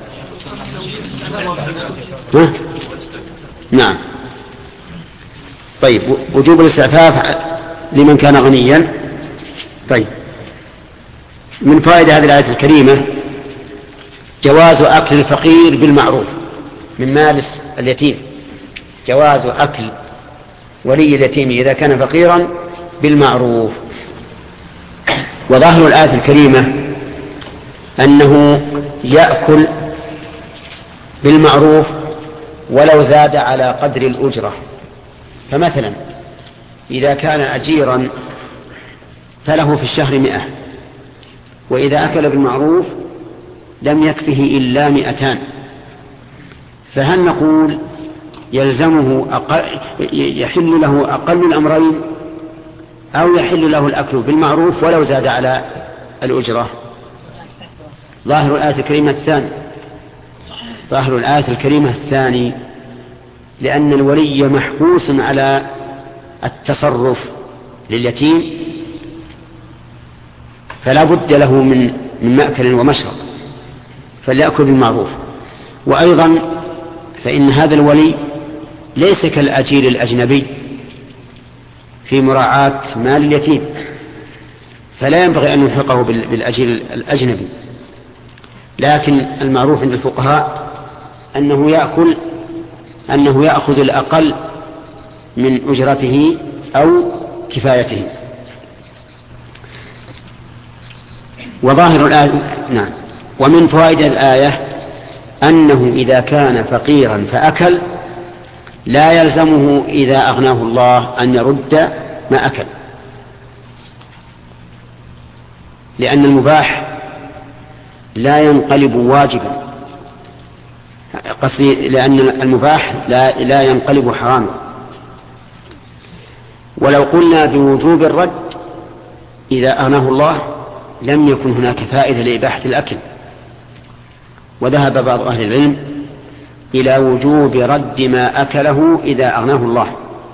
ها؟ نعم. طيب وجوب الاستعفاف لمن كان غنيا. طيب من فائدة هذه الآية الكريمة جواز أكل الفقير بالمعروف من مال اليتيم، جواز أكل ولي اليتيم إذا كان فقيرا بالمعروف. وظاهر الآية الكريمة أنه يأكل بالمعروف ولو زاد على قدر الأجرة. فمثلا إذا كان أجيرا فله في الشهر مئة، وإذا أكل بالمعروف لم يكفه إلا مئتان، فهل نقول يلزمه أقل يحل له أقل الأمرين أو يحل له الأكل بالمعروف ولو زاد على الأجرة؟ ظاهر الآية الكريمة الثاني ظاهر الآية الكريمة الثاني لأن الولي محبوس على التصرف لليتيم، فلا بد له من من مأكل ومشرب، فليأكل بالمعروف. وأيضا فإن هذا الولي ليس كالأجير الأجنبي في مراعاة مال اليتيم، فلا ينبغي أن يلحقه بالأجير الأجنبي. لكن المعروف عند الفقهاء أنه يأكل أنه يأخذ الأقل من أجرته أو كفايته. وظاهر الآية نعم. ومن فوائد الآية أنه إذا كان فقيرا فأكل لا يلزمه إذا أغناه الله أن يرد ما أكل، لأن المباح لا ينقلب واجبا، قصدي لأن المباح لا, لا ينقلب حراما. ولو قلنا بوجوب الرد إذا أغناه الله لم يكن هناك فائدة لإباحة الأكل. وذهب بعض أهل العلم إلى وجوب رد ما أكله إذا أغناه الله،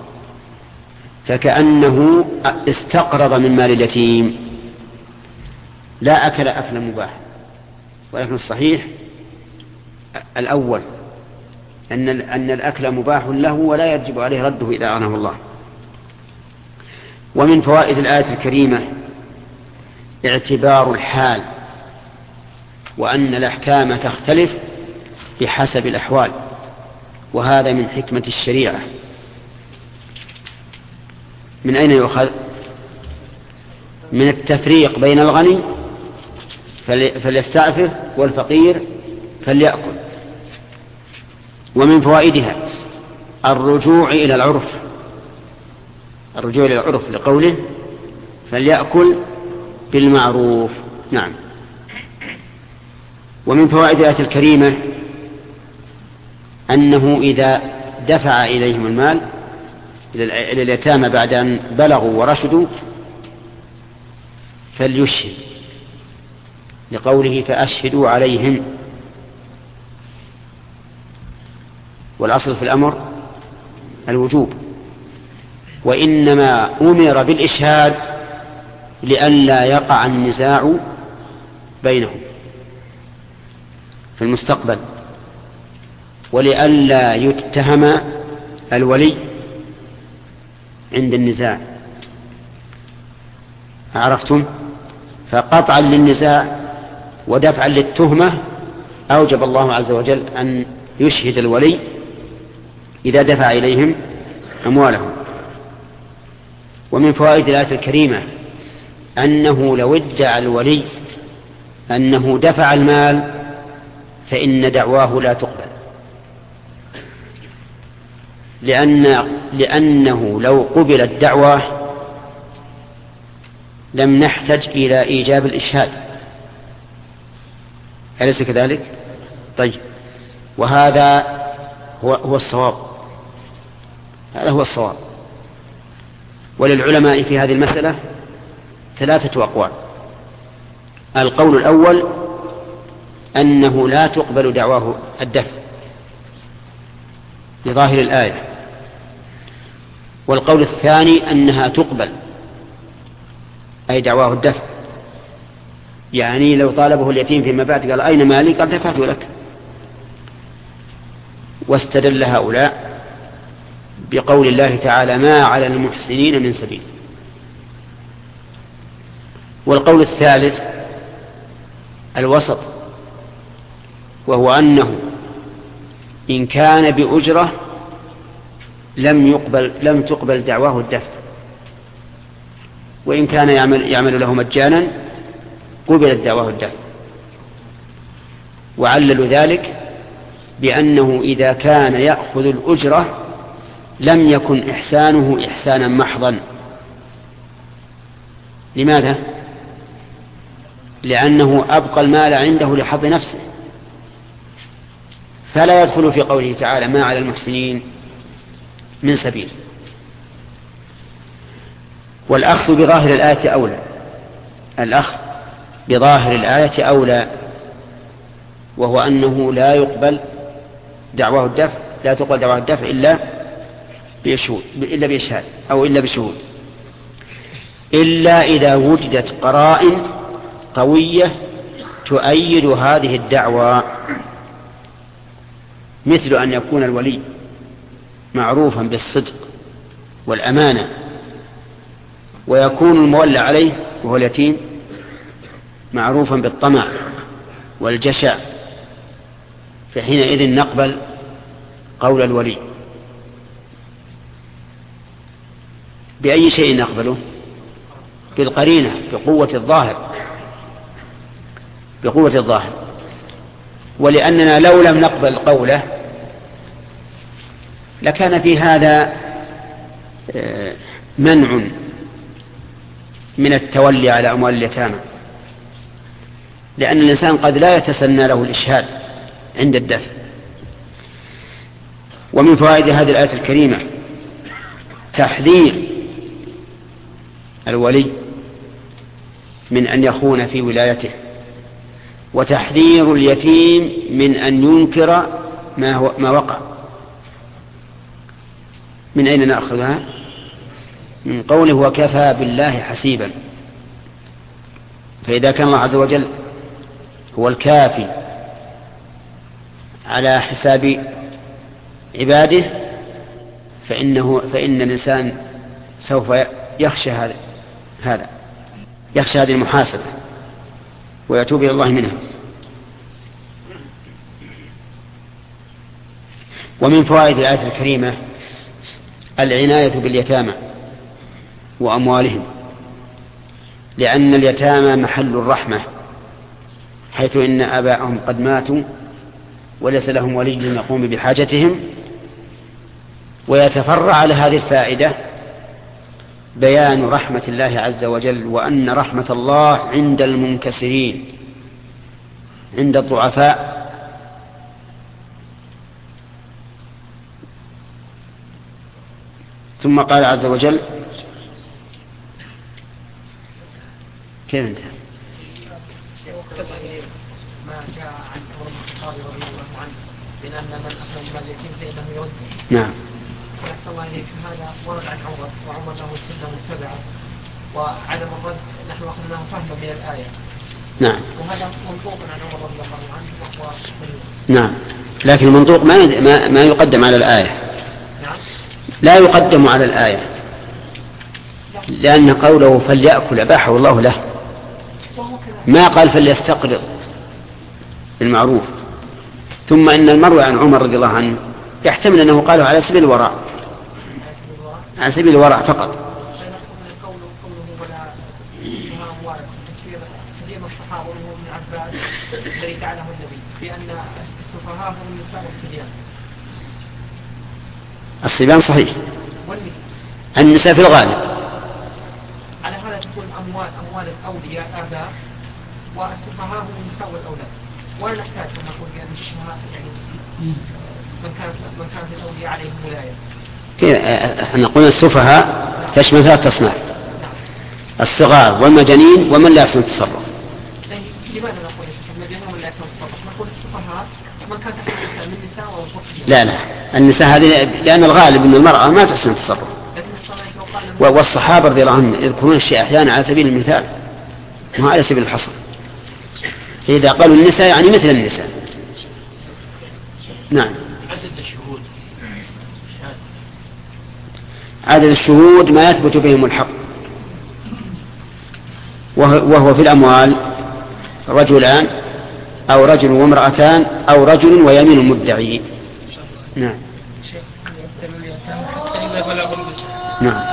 فكأنه استقرض من مال اليتيم لا أكل أكل مباح. ولكن الصحيح الأول أن أن الأكل مباح له ولا يجب عليه رده إذا أغناه الله. ومن فوائد الآية الكريمة اعتبار الحال، وأن الأحكام تختلف بحسب الأحوال، وهذا من حكمة الشريعة. من أين يؤخذ؟ من التفريق بين الغني فليستعفف والفقير فليأكل. ومن فوائدها الرجوع إلى العرف الرجوع إلى العرف لقوله فليأكل بالمعروف. نعم. ومن فوائد الآية الكريمة أنه إذا دفع إليهم المال إلى اليتامى بعد أن بلغوا ورشدوا فليشهد، لقوله فأشهدوا عليهم. والأصل في الأمر الوجوب، وإنما أمر بالإشهاد لئلا يقع النزاع بينهم في المستقبل، ولئلا يتهم الولي عند النزاع. عرفتم؟ فقطعا للنزاع ودفعا للتهمة أوجب الله عز وجل أن يشهد الولي إذا دفع إليهم أموالهم. ومن فوائد الآية الكريمة أنه لو ادعى الولي أنه دفع المال فإن دعواه لا تقبل، لأن لأنه لو قبل الدعوة لم نحتج إلى إيجاب الإشهاد. أليس كذلك؟ طيب، وهذا هو, هو الصواب هذا هو الصواب. وللعلماء في هذه المسألة ثلاثة أقوال. القول الأول أنه لا تقبل دعواه الدفع لظاهر الآية، والقول الثاني أنها تقبل أي دعواه الدفع، يعني لو طالبه اليتيم فيما بعد قال أين مالي؟ قال دفعت لك. واستدل هؤلاء بقول الله تعالى ما على المحسنين من سبيل. والقول الثالث الوسط، وهو أنه إن كان بأجرة لم يقبل لم تقبل دعواه الدفع، وإن كان يعمل, يعمل له مجانا قبلت دعواه الدفع. وعللوا ذلك بأنه إذا كان يأخذ الأجرة لم يكن إحسانه إحسانا محضا. لماذا؟ لأنه أبقى المال عنده لحظ نفسه، فلا يدخل في قوله تعالى ما على المحسنين من سبيل. والأخذ بظاهر الآية أولى، الأخذ بظاهر الآية أولى، وهو أنه لا يقبل دعواه الدفع لا تقبل دعواه الدفع إلا بشهود إلا بإشهاد أو إلا بشهود، إلا إذا وجدت قرائن قوية تؤيد هذه الدعوة، مثل أن يكون الولي معروفا بالصدق والأمانة، ويكون المولى عليه وهو اليتيم معروفا بالطمع والجشع، فحينئذ نقبل قول الولي. بأي شيء نقبله؟ بالقرينة، بقوة الظاهر بقوة الظاهر. ولأننا لو لم نقبل قوله لكان في هذا منع من التولي على أموال اليتامى، لأن الإنسان قد لا يتسنى له الإشهاد عند الدفع. ومن فوائد هذه الآية الكريمة تحذير الولي من أن يخون في ولايته، وتحذير اليتيم من أن ينكر ما, هو ما وقع. من أين نأخذها؟ من قوله وكفى بالله حسيبا. فإذا كان الله عز وجل هو الكافي على حساب عباده فإنه فإن الإنسان سوف يخشى هذا هذا يخشى هذه المحاسبة ويتوب إلى الله منها. ومن فوائد الآية الكريمة العناية باليتامى وأموالهم، لأن اليتامى محل الرحمة، حيث إن آباءهم قد ماتوا وليس لهم ولي يقوم بحاجتهم. ويتفرع على هذه الفائدة بيان رحمة الله عز وجل، وأن رحمة الله عند المنكسرين عند الضعفاء. ثم قال عز وجل كيف انتهى؟ ما جاء عن عمر بن الخطاب رضي الله عنه من أن من أخرج مال اليتيم فإنه يرد. نعم. وأحسن الله إليك هذا ورد عن عمر، وعمر له سنة متبعة، وعدم الرد نحن أخذناه فهما من الآية. نعم. وهذا منطوق عن عمر رضي الله عنه وهو نعم، لكن المنطوق ما ما ما يقدم على الآية. نعم. لا يقدم على الآية، لأن قوله فليأكل أباحه الله له، ما قال فليستقرض بالمعروف. ثم إن المروي عن عمر رضي الله عنه يحتمل أنه قاله على سبيل الوراء، على سبيل الوراء فقط. الذي جعله النبي بأن السفهاء هم النساء والصبيان. الصبيان صحيح، والنساء النساء في الغالب. على هذا تكون أموال أموال الأولياء آباء، والسفهاء هم النساء والأولاد. ولا نحتاج أن نقول بأن الشهاء يعني من كانت من كانت الأولياء عليهم ولاية. احنا قلنا السفهاء تشمل ثلاث أصناف: الصغار والمجانين ومن لا يحسن التصرف. لماذا نقول المجانين ومن لا يحسن التصرف؟ نقول السفهاء من كان تحت النساء من النساء والفصل. لا لا النساء هذه لأن الغالب أن المرأة ما تحسن التصرف. والصحابة رضي الله عنهم يذكرون الشيء أحيانا على سبيل المثال ما على سبيل الحصر. إذا قالوا النساء يعني مثل النساء. نعم. عدد الشهود عدد الشهود ما يثبت بهم الحق، وهو في الأموال رجلان أو رجل وامرأتان أو رجل ويمين مدعي. نعم. نعم.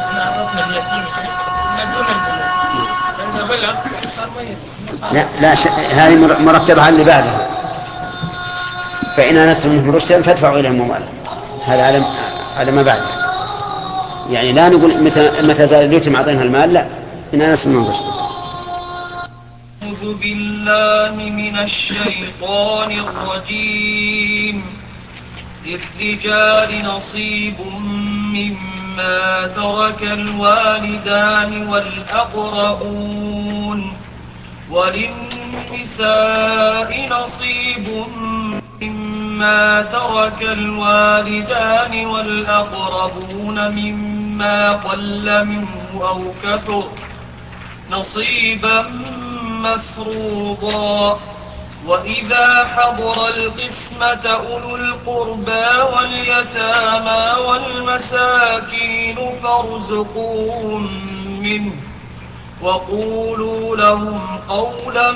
لا لا ش... هذه مرتبة على اللي بعدها. فإن أنستم منهم رشدا فادفعوا إليهم أموالهم. هذا على على ما بعده. يعني لا نقول متى متى زادتم أعطينها المال، لا إن أنستم منهم رشدا. أعوذ بالله من الشيطان الرجيم. للرجال نصيب مما ترك الوالدان والأقربون وللنساء نصيب مما ترك الوالدان والأقربون مما قل منه أو كثر نصيبا مفروضا. وإذا حضر القسمة أولو القربى واليتامى والمساكين فارزقوهم منه وقولوا لهم قولا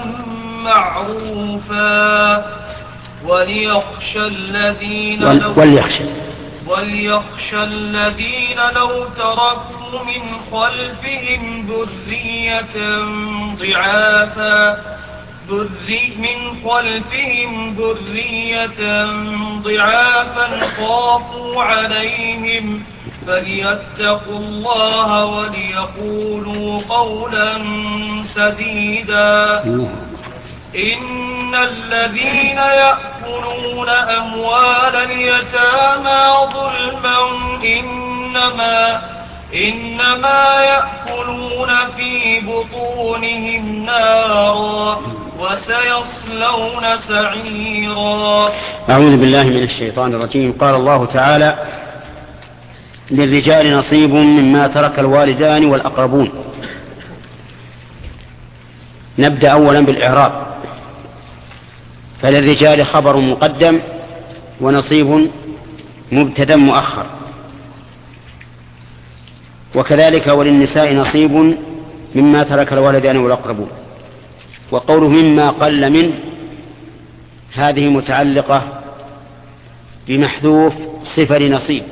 معروفا. وليخشى الذين لو وليخشى وليخشى الذين لو تركوا من خلفهم ذرية ضعافا من خلفهم ذرية ضعافا خافوا عليهم فليتقوا الله وليقولوا قولا سديدا. إن الذين يأكلون أموال اليتامى ظلما إنما إنما يأكلون في بطونهم نارا وسيصلون سعيرا. أعوذ بالله من الشيطان الرجيم. قال الله تعالى: للرجال نصيب مما ترك الوالدان والأقربون. نبدأ أولا بالإعراب. فللرجال خبر مقدم ونصيب مبتدأ مؤخر، وكذلك وللنساء نصيب مما ترك الوالدان والأقربون. وقوله مما قل منه هذه متعلقة بمحذوف صفة لنصيب،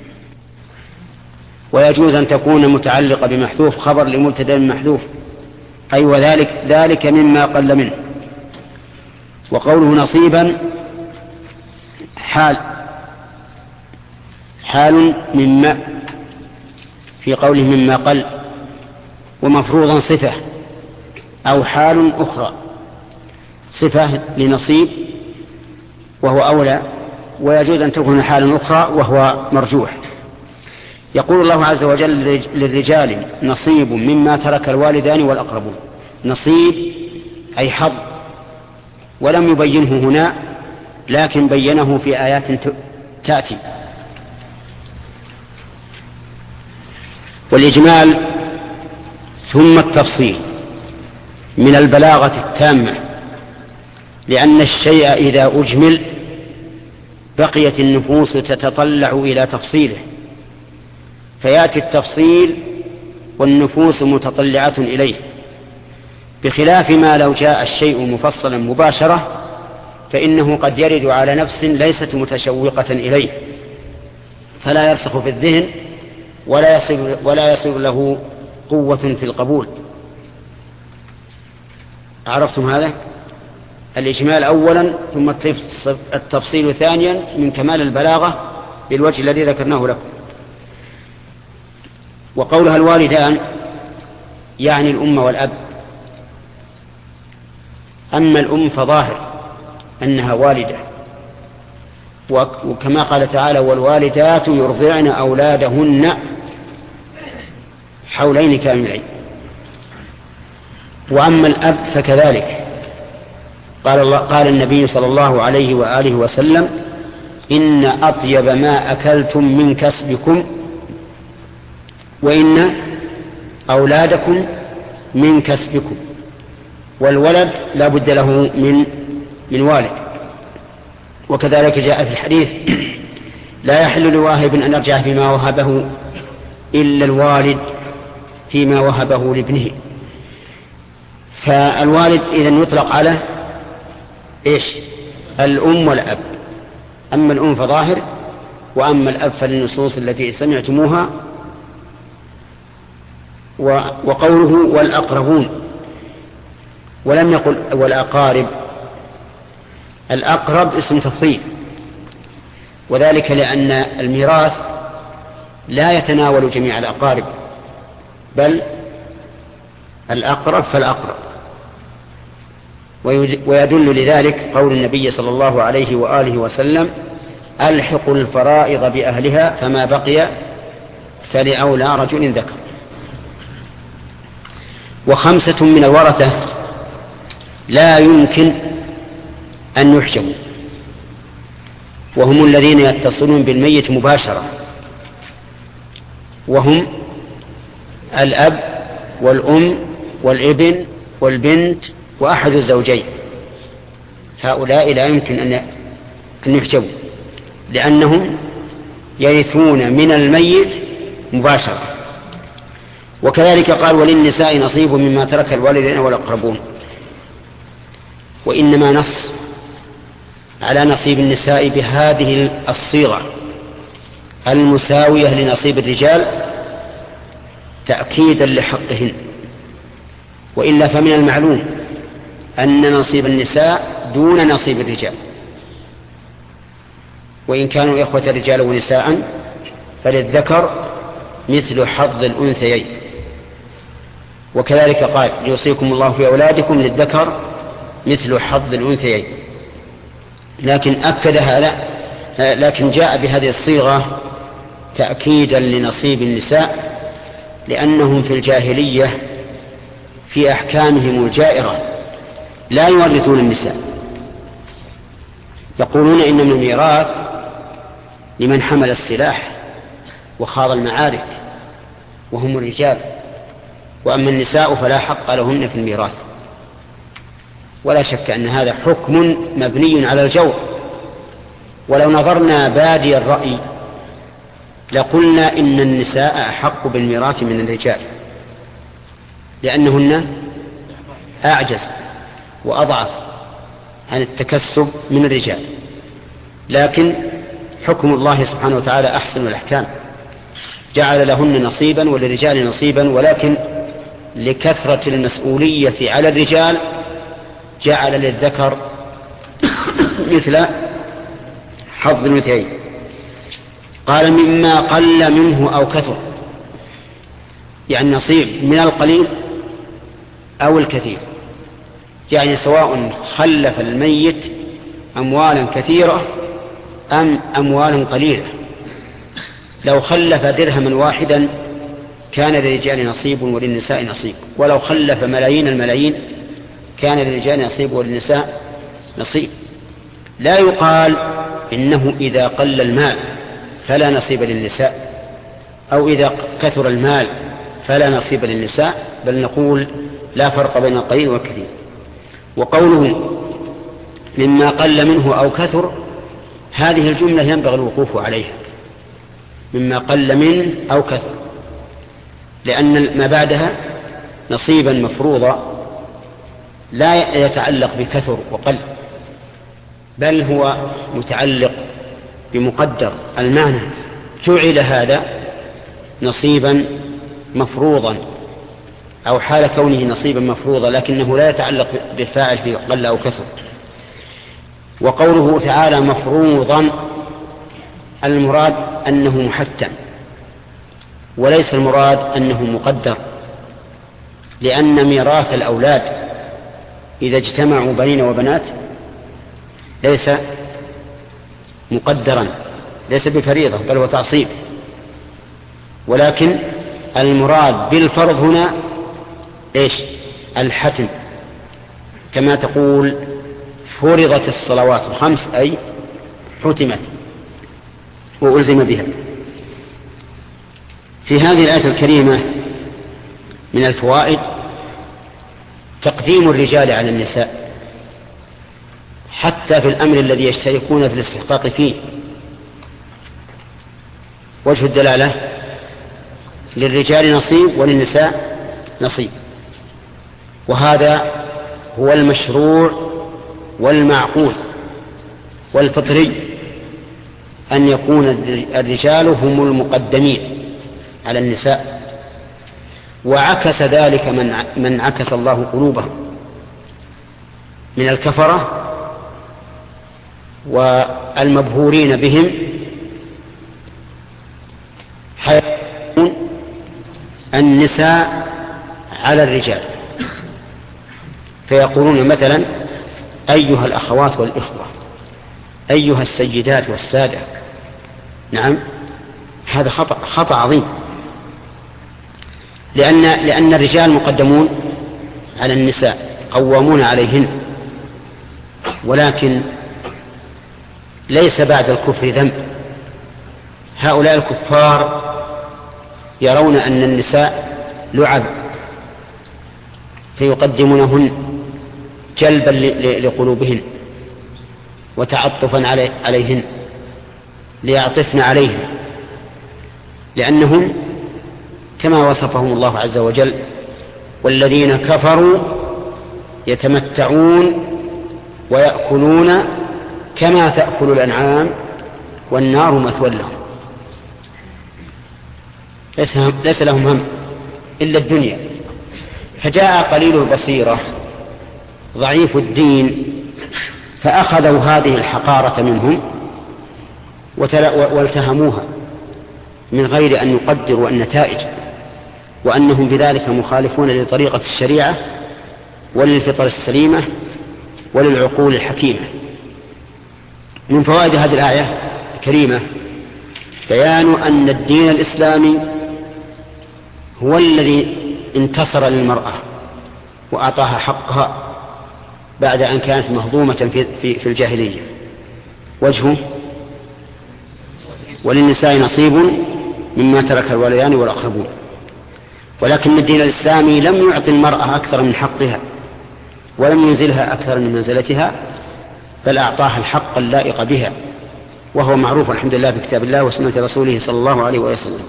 ويجوز أن تكون متعلقة بمحذوف خبر لمبتدأ محذوف، أي وذلك ذلك مما قل منه. وقوله نصيبا حال حال مما في قوله مما قل، ومفروضا صفة أو حال أخرى، صفة لنصيب وهو أولى، ويجوز أن تكون حال أخرى وهو مرجوح. يقول الله عز وجل: للرجال نصيب مما ترك الوالدان والأقربون. نصيب أي حظ، ولم يبينه هنا لكن بينه في آيات تأتي. والإجمال ثم التفصيل من البلاغة التامة، لأن الشيء إذا أجمل بقيت النفوس تتطلع إلى تفصيله، فيأتي التفصيل والنفوس متطلعة إليه، بخلاف ما لو جاء الشيء مفصلا مباشرة فإنه قد يرد على نفس ليست متشوقة إليه، فلا يرسخ في الذهن ولا يصير, ولا يصير له قوة في القبول. عرفتم هذا؟ الإجمال أولا ثم التفصيل ثانيا من كمال البلاغة بالوجه الذي ذكرناه لكم. وقولها الوالدان يعني الأم والأب. أما الأم فظاهر أنها والدة، وكما قال تعالى: والوالدات يرضعن أولادهن حولين كاملين. وأما الأب فكذلك، قال, الله قال النبي صلى الله عليه وآله وسلم: إن أطيب ما أكلتم من كسبكم وإن أولادكم من كسبكم. والولد لا بد له من من والد. وكذلك جاء في الحديث: لا يحل لواهب أن يرجع فيما وهبه إلا الوالد فيما وهبه لابنه. فالوالد إذن يطلق على إيش؟ الأم والأب. أما الأم فظاهر، وأما الأب فالنصوص التي سمعتموها. وقوله والأقربون، ولم يقل والأقارب. الأقرب اسم تفضيل، وذلك لأن الميراث لا يتناول جميع الأقارب، بل الأقرب فالأقرب. ويدل لذلك قول النبي صلى الله عليه وآله وسلم: ألحقوا الفرائض بأهلها فما بقي فلأولى رجل ذكر. وخمسة من الورثة لا يمكن أن يحجبوا، وهم الذين يتصلون بالميت مباشرة، وهم الأب والأم والابن والبنت وأحد الزوجين. هؤلاء لا يمكن أن يحجبوا، لأنهم يرثون من الميت مباشرة. وكذلك قال: وللنساء نصيب مما ترك الوالدين والأقربون. وإنما نص على نصيب النساء بهذه الصيغة المساوية لنصيب الرجال تأكيدا لحقهن، وإلا فمن المعلوم أن نصيب النساء دون نصيب الرجال، وإن كانوا إخوة رجال ونساء فللذكر مثل حظ الأنثيين. وكذلك قال: يوصيكم الله في أولادكم للذكر مثل حظ الأنثيين. لكن أكد هذا، لكن جاء بهذه الصيغة تأكيدا لنصيب النساء، لأنهم في الجاهلية في أحكامهم الجائرة لا يورثون النساء. يقولون إن من الميراث لمن حمل السلاح وخاض المعارك وهم الرجال، وأما النساء فلا حق لهن في الميراث. ولا شك أن هذا حكم مبني على الجور. ولو نظرنا بادي الرأي لقلنا إن النساء أحق بالميراث من الرجال، لأنهن أعجز وأضعف عن التكسب من الرجال. لكن حكم الله سبحانه وتعالى أحسن الأحكام، جعل لهن نصيبا وللرجال نصيبا، ولكن لكثرة المسؤولية على الرجال جعل للذكر مثل حظ الأنثيين. قال: مما قل منه أو كثر، يعني نصيب من القليل أو الكثير، يعني سواء خلف الميت أموالا كثيرة أم أموالا قليلة. لو خلف درهما واحدا كان للرجال نصيب وللنساء نصيب، ولو خلف ملايين الملايين كان للرجال نصيب وللنساء نصيب. لا يقال إنه إذا قل المال فلا نصيب للنساء، أو إذا كثر المال فلا نصيب للنساء، بل نقول لا فرق بين القليل والكثير. وقوله مما قل منه أو كثر، هذه الجملة ينبغي الوقوف عليها، مما قل منه أو كثر، لأن ما بعدها نصيبا مفروضا لا يتعلق بكثر وقل، بل هو متعلق بمقدر. المعنى جعل هذا نصيبا مفروضا، أو حال كونه نصيبا مفروضا، لكنه لا يتعلق بالفاعل في قل أو كثر. وقوله تعالى مفروضا، المراد أنه محتم، وليس المراد أنه مقدر، لأن ميراث الأولاد إذا اجتمعوا بنين وبنات ليس مقدرا، ليس بفريضة، بل هو تعصيب. ولكن المراد بالفرض هنا إيش؟ الحتم، كما تقول فرضت الصلوات الخمس أي حتمت وألزم بها. في هذه الآية الكريمة من الفوائد تقديم الرجال على النساء حتى في الأمر الذي يشتركون في الاستحقاق فيه. وجه الدلالة للرجال نصيب وللنساء نصيب، وهذا هو المشروع والمعقول والفطري أن يكون الرجال هم المقدمين على النساء. وعكس ذلك من من عكس الله قلوبهم من الكفرة والمبهورين بهم حيكون النساء على الرجال، فيقولون مثلا أيها الأخوات والإخوة، أيها السيدات والسادة. نعم، هذا خطأ خطأ عظيم، لأن لأن الرجال مقدمون على النساء قوامون عليهن، ولكن ليس بعد الكفر ذنب. هؤلاء الكفار يرون أن النساء لعب فيقدمونهن جلبا لقلوبهن وتعطفا عليهن ليعطفن عليهن، لأنهن كما وصفهم الله عز وجل والذين كفروا يتمتعون ويأكلون كما تأكل الأنعام والنار مثوى لهم. ليس لهم هم إلا الدنيا. فجاء قليل البصيرة ضعيف الدين فأخذوا هذه الحقارة منهم والتهموها من غير أن يقدروا النتائج، وأنهم بذلك مخالفون لطريقة الشريعة وللفطر السليمة وللعقول الحكيمة. من فوائد هذه الآية الكريمة بيان أن الدين الإسلامي هو الذي انتصر للمرأة وأعطاها حقها بعد أن كانت مهضومة في, في, في الجاهلية. وجهه وللنساء نصيب مما ترك الوالدان والأقربون. ولكن الدين الإسلامي لم يعطي المرأة أكثر من حقها ولم ينزلها أكثر من منزلتها، بل أعطاها الحق اللائق بها، وهو معروف الحمد لله بكتاب الله وسنة رسوله صلى الله عليه وسلم.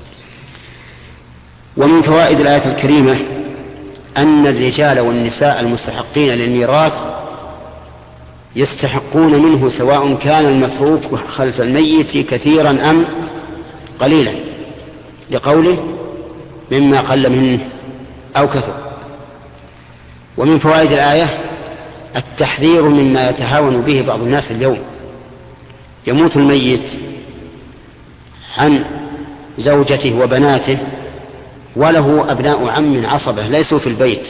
ومن فوائد الآية الكريمة أن الرجال والنساء المستحقين للميراث يستحقون منه سواء كان المتروك خلف الميت كثيرا أم قليلا، لقوله مما قل منه أو كثر. ومن فوائد الآية التحذير مما يتهاون به بعض الناس اليوم. يموت الميت عن زوجته وبناته وله أبناء عم عصبة ليسوا في البيت،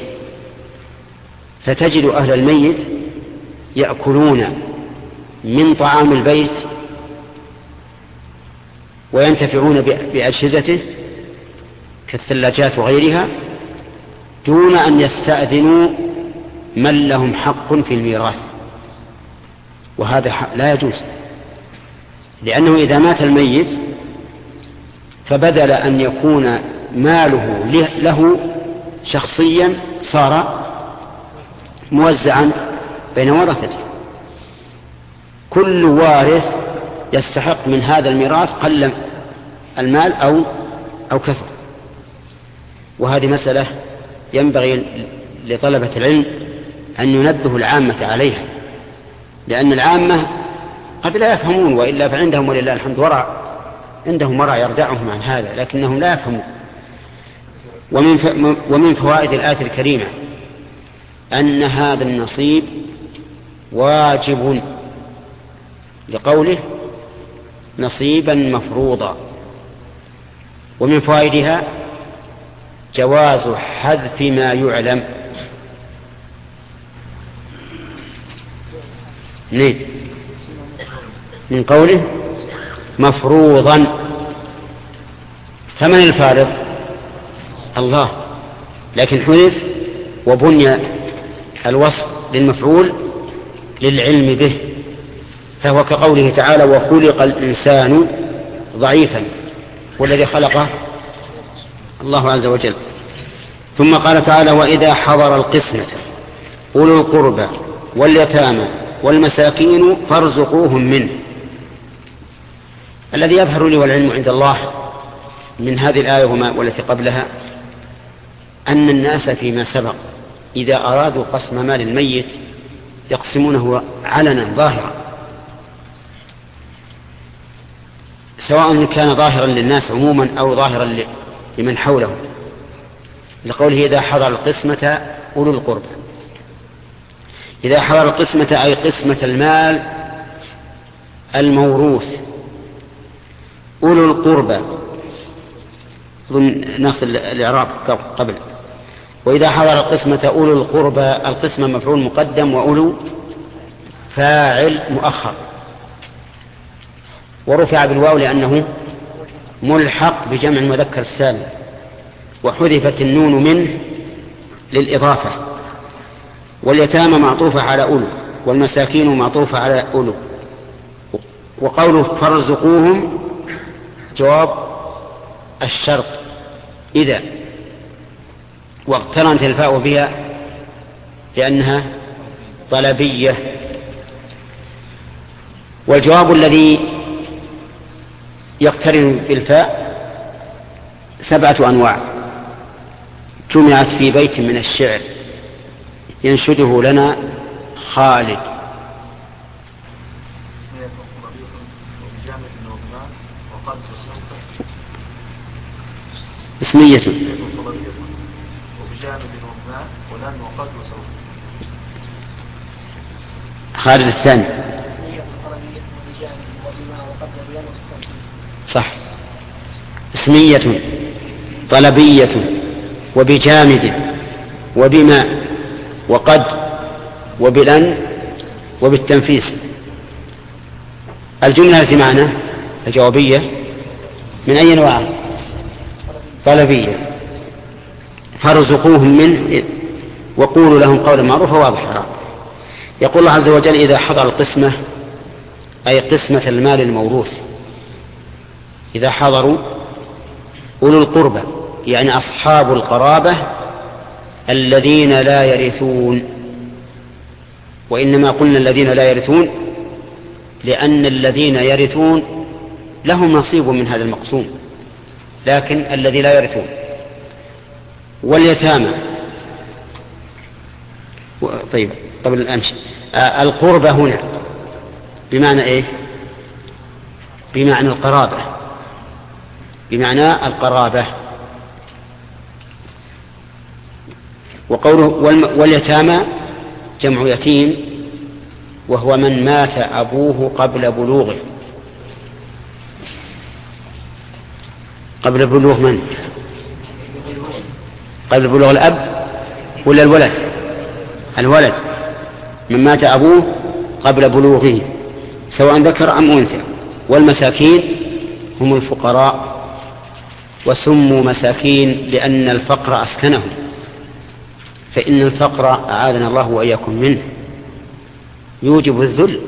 فتجد أهل الميت يأكلون من طعام البيت وينتفعون بأجهزته كالثلاجات وغيرها دون أن يستأذنوا من لهم حق في الميراث، وهذا لا يجوز، لأنه إذا مات الميت فبدل أن يكون ماله له شخصيا صار موزعا بين ورثته. كل وارث يستحق من هذا الميراث قل المال أو أو كثر. وهذه مسألة ينبغي لطلبة العلم أن ينبهوا العامة عليها، لأن العامة قد لا يفهمون، وإلا فعندهم ولله الحمد ورع، عندهم ورع يردعهم عن هذا، لكنهم لا يفهمون. ومن ومن فوائد الآية الكريمة أن هذا النصيب واجب لقوله نصيبا مفروضا. ومن فوائدها جواز حذف ما يعلم. من قوله مفروضا، فمن الفارض؟ الله، لكن حذف وبني الوصف للمفعول للعلم به، فهو كقوله تعالى وخلق الإنسان ضعيفا، والذي خلقه الله عز وجل. ثم قال تعالى وإذا حضر القسمة أولو القربى واليتامى والمساكين فارزقوهم منه. الذي يظهر لي والعلم عند الله من هذه الآية والتي قبلها أن الناس فيما سبق إذا أرادوا قسم مال الميت يقسمونه علنا ظاهرا، سواء كان ظاهرا للناس عموما أو ظاهرا لمن حوله، لقوله إذا حضر القسمة أولو القربى. إذا حضر القسمة أي قسمة المال الموروث. أولو القربى ناخذ الإعراب قبل. وإذا حضر القسمة أولو القربى، القسمة مفعول مقدم وأولو فاعل مؤخر، ورفع بالواو لأنه ملحق بجمع المذكر السالم، وحذفت النون منه للإضافة. واليتامى معطوفة على أولو، والمساكين معطوفة على أولو. وقوله فارزقوهم جواب الشرط إذا، واقترنت الفاء بها لأنها طلبية. والجواب الذي يقترن بالفاء سبعة أنواع جمعت في بيت من الشعر ينشده لنا خالد. اسمية خالد الثاني صح. اسمية طلبية وبجامد وبما وقد وبلن وبالتنفيس. الجملة التي معنا الجوابية من أي نوع؟ طلبية. فارزقوهم منه وقولوا لهم قولا معروفا واضحا. يقول الله عز وجل إذا حضر القسمة أي قسمة المال الموروث، إذا حضروا أولو القربى يعني أصحاب القرابة الذين لا يرثون. وإنما قلنا الذين لا يرثون لأن الذين يرثون لهم نصيب من هذا المقسوم، لكن الذي لا يرثون. واليتامى طيب قبل الأمس آه القربة هنا بمعنى إيه؟ بمعنى القرابة، بمعنى القرابة. وقوله واليتامى جمع يتيم، وهو من مات أبوه قبل بلوغه. قبل بلوغ من؟ قبل بلوغ الأب ولا الولد؟ الولد من مات أبوه قبل بلوغه سواء ذكر أم أنثى. والمساكين هم الفقراء، وسموا مساكين لأن الفقر أسكنهم، فإن الفقر أعاذنا الله وإياكم منه يوجب الذل،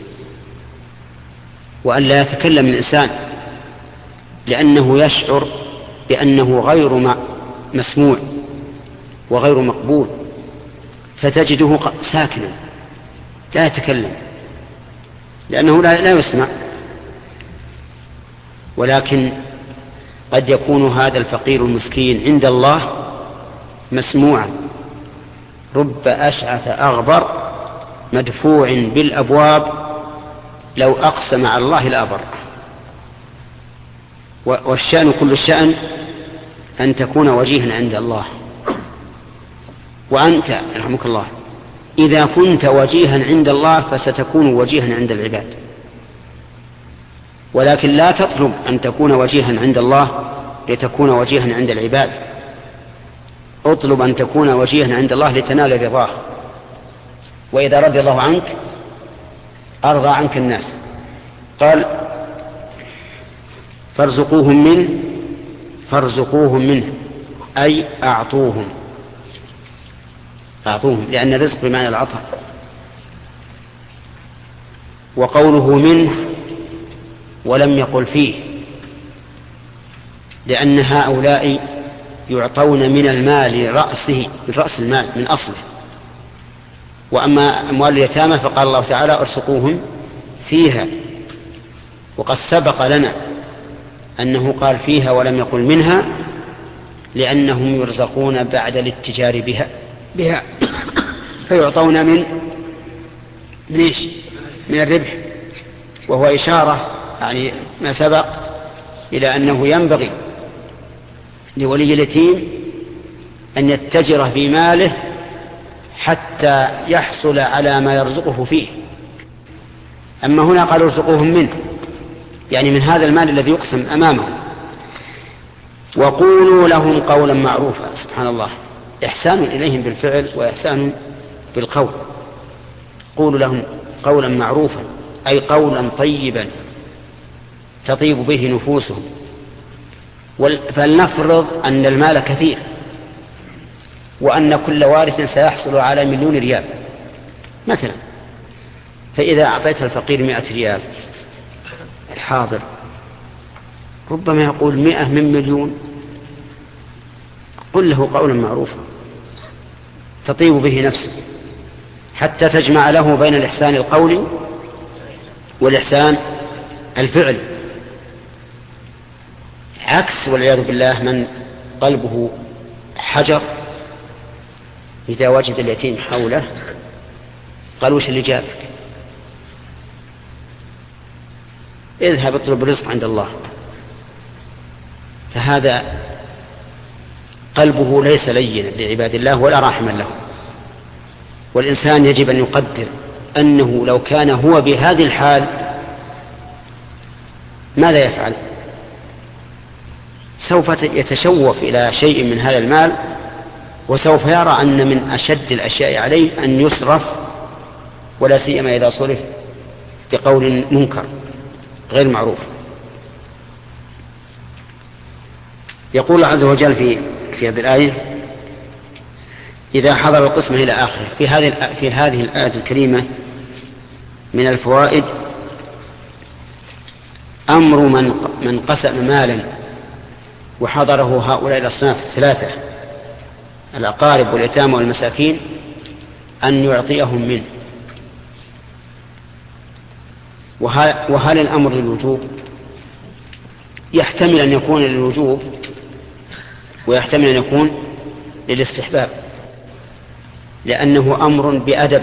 وأن لا يتكلم الإنسان لأنه يشعر بأنه غير مسموع وغير مقبول، فتجده ساكنا لا يتكلم لأنه لا يسمع. ولكن قد يكون هذا الفقير المسكين عند الله مسموعا، رب أشعث أغبر مدفوع بالأبواب لو أقسم على الله لأبر. والشأن كل الشأن أن تكون وجيها عند الله. وأنت رحمك الله إذا كنت وجيها عند الله فستكون وجيها عند العباد، ولكن لا تطلب أن تكون وجيها عند الله لتكون وجيها عند العباد، اطلب أن تكون وجيها عند الله لتنال رضاه. وإذا رضي الله عنك أرضى عنك الناس. قال فارزقوهم منه، فارزقوهم منه أي أعطوهم، أعطوهم لأن الرزق بمعنى العطاء. وقوله منه ولم يقل فيه، لأن هؤلاء يعطون من المال رأسه، من رأس المال من أصله. وأما أموال اليتامى فقال الله تعالى ارزقوهم فيها، وقد سبق لنا أنه قال فيها ولم يقل منها، لأنهم يرزقون بعد الاتجار بها, بها فيعطون من من, إيش؟ من الربح، وهو إشارة يعني ما سبق إلى أنه ينبغي لولي اليتيم أن يتجر في ماله حتى يحصل على ما يرزقه فيه. أما هنا قال ارزقوهم منه، يعني من هذا المال الذي يقسم أمامهم. وقولوا لهم قولا معروفا. سبحان الله، إحسان إليهم بالفعل وإحسان بالقول. قولوا لهم قولا معروفا أي قولا طيبا تطيب به نفوسهم. فلنفرض أن المال كثير وأن كل وارث سيحصل على مليون ريال مثلا، فإذا أعطيت الفقير مئة ريال الحاضر ربما يقول مئة من مليون، قل له قولا معروفا تطيب به نفسه حتى تجمع له بين الإحسان القولي والإحسان الفعلي. عكس والعياذ بالله من قلبه حجر، إذا وجد اليتيم حوله قال وش اللي جابك؟ اذهب اطلب الرزق عند الله. فهذا قلبه ليس لينا لعباد الله ولا راحما له. والإنسان يجب أن يقدر أنه لو كان هو بهذه الحال ماذا يفعل؟ سوف يتشوف إلى شيء من هذا المال، وسوف يرى أن من أشد الأشياء عليه أن يصرف، ولا سيما إذا صرف بقول منكر غير معروف. يقول عز وجل في في هذه الآية إذا حضر القسمة إلى آخره. في هذه في هذه الآية الكريمة من الفوائد أمر من من قسم مالا وحضره هؤلاء الأصناف الثلاثة الأقارب واليتامى والمساكين أن يعطيهم منه. وهل الأمر للوجوب؟ يحتمل أن يكون للوجوب ويحتمل أن يكون للاستحباب، لأنه أمر بأدب.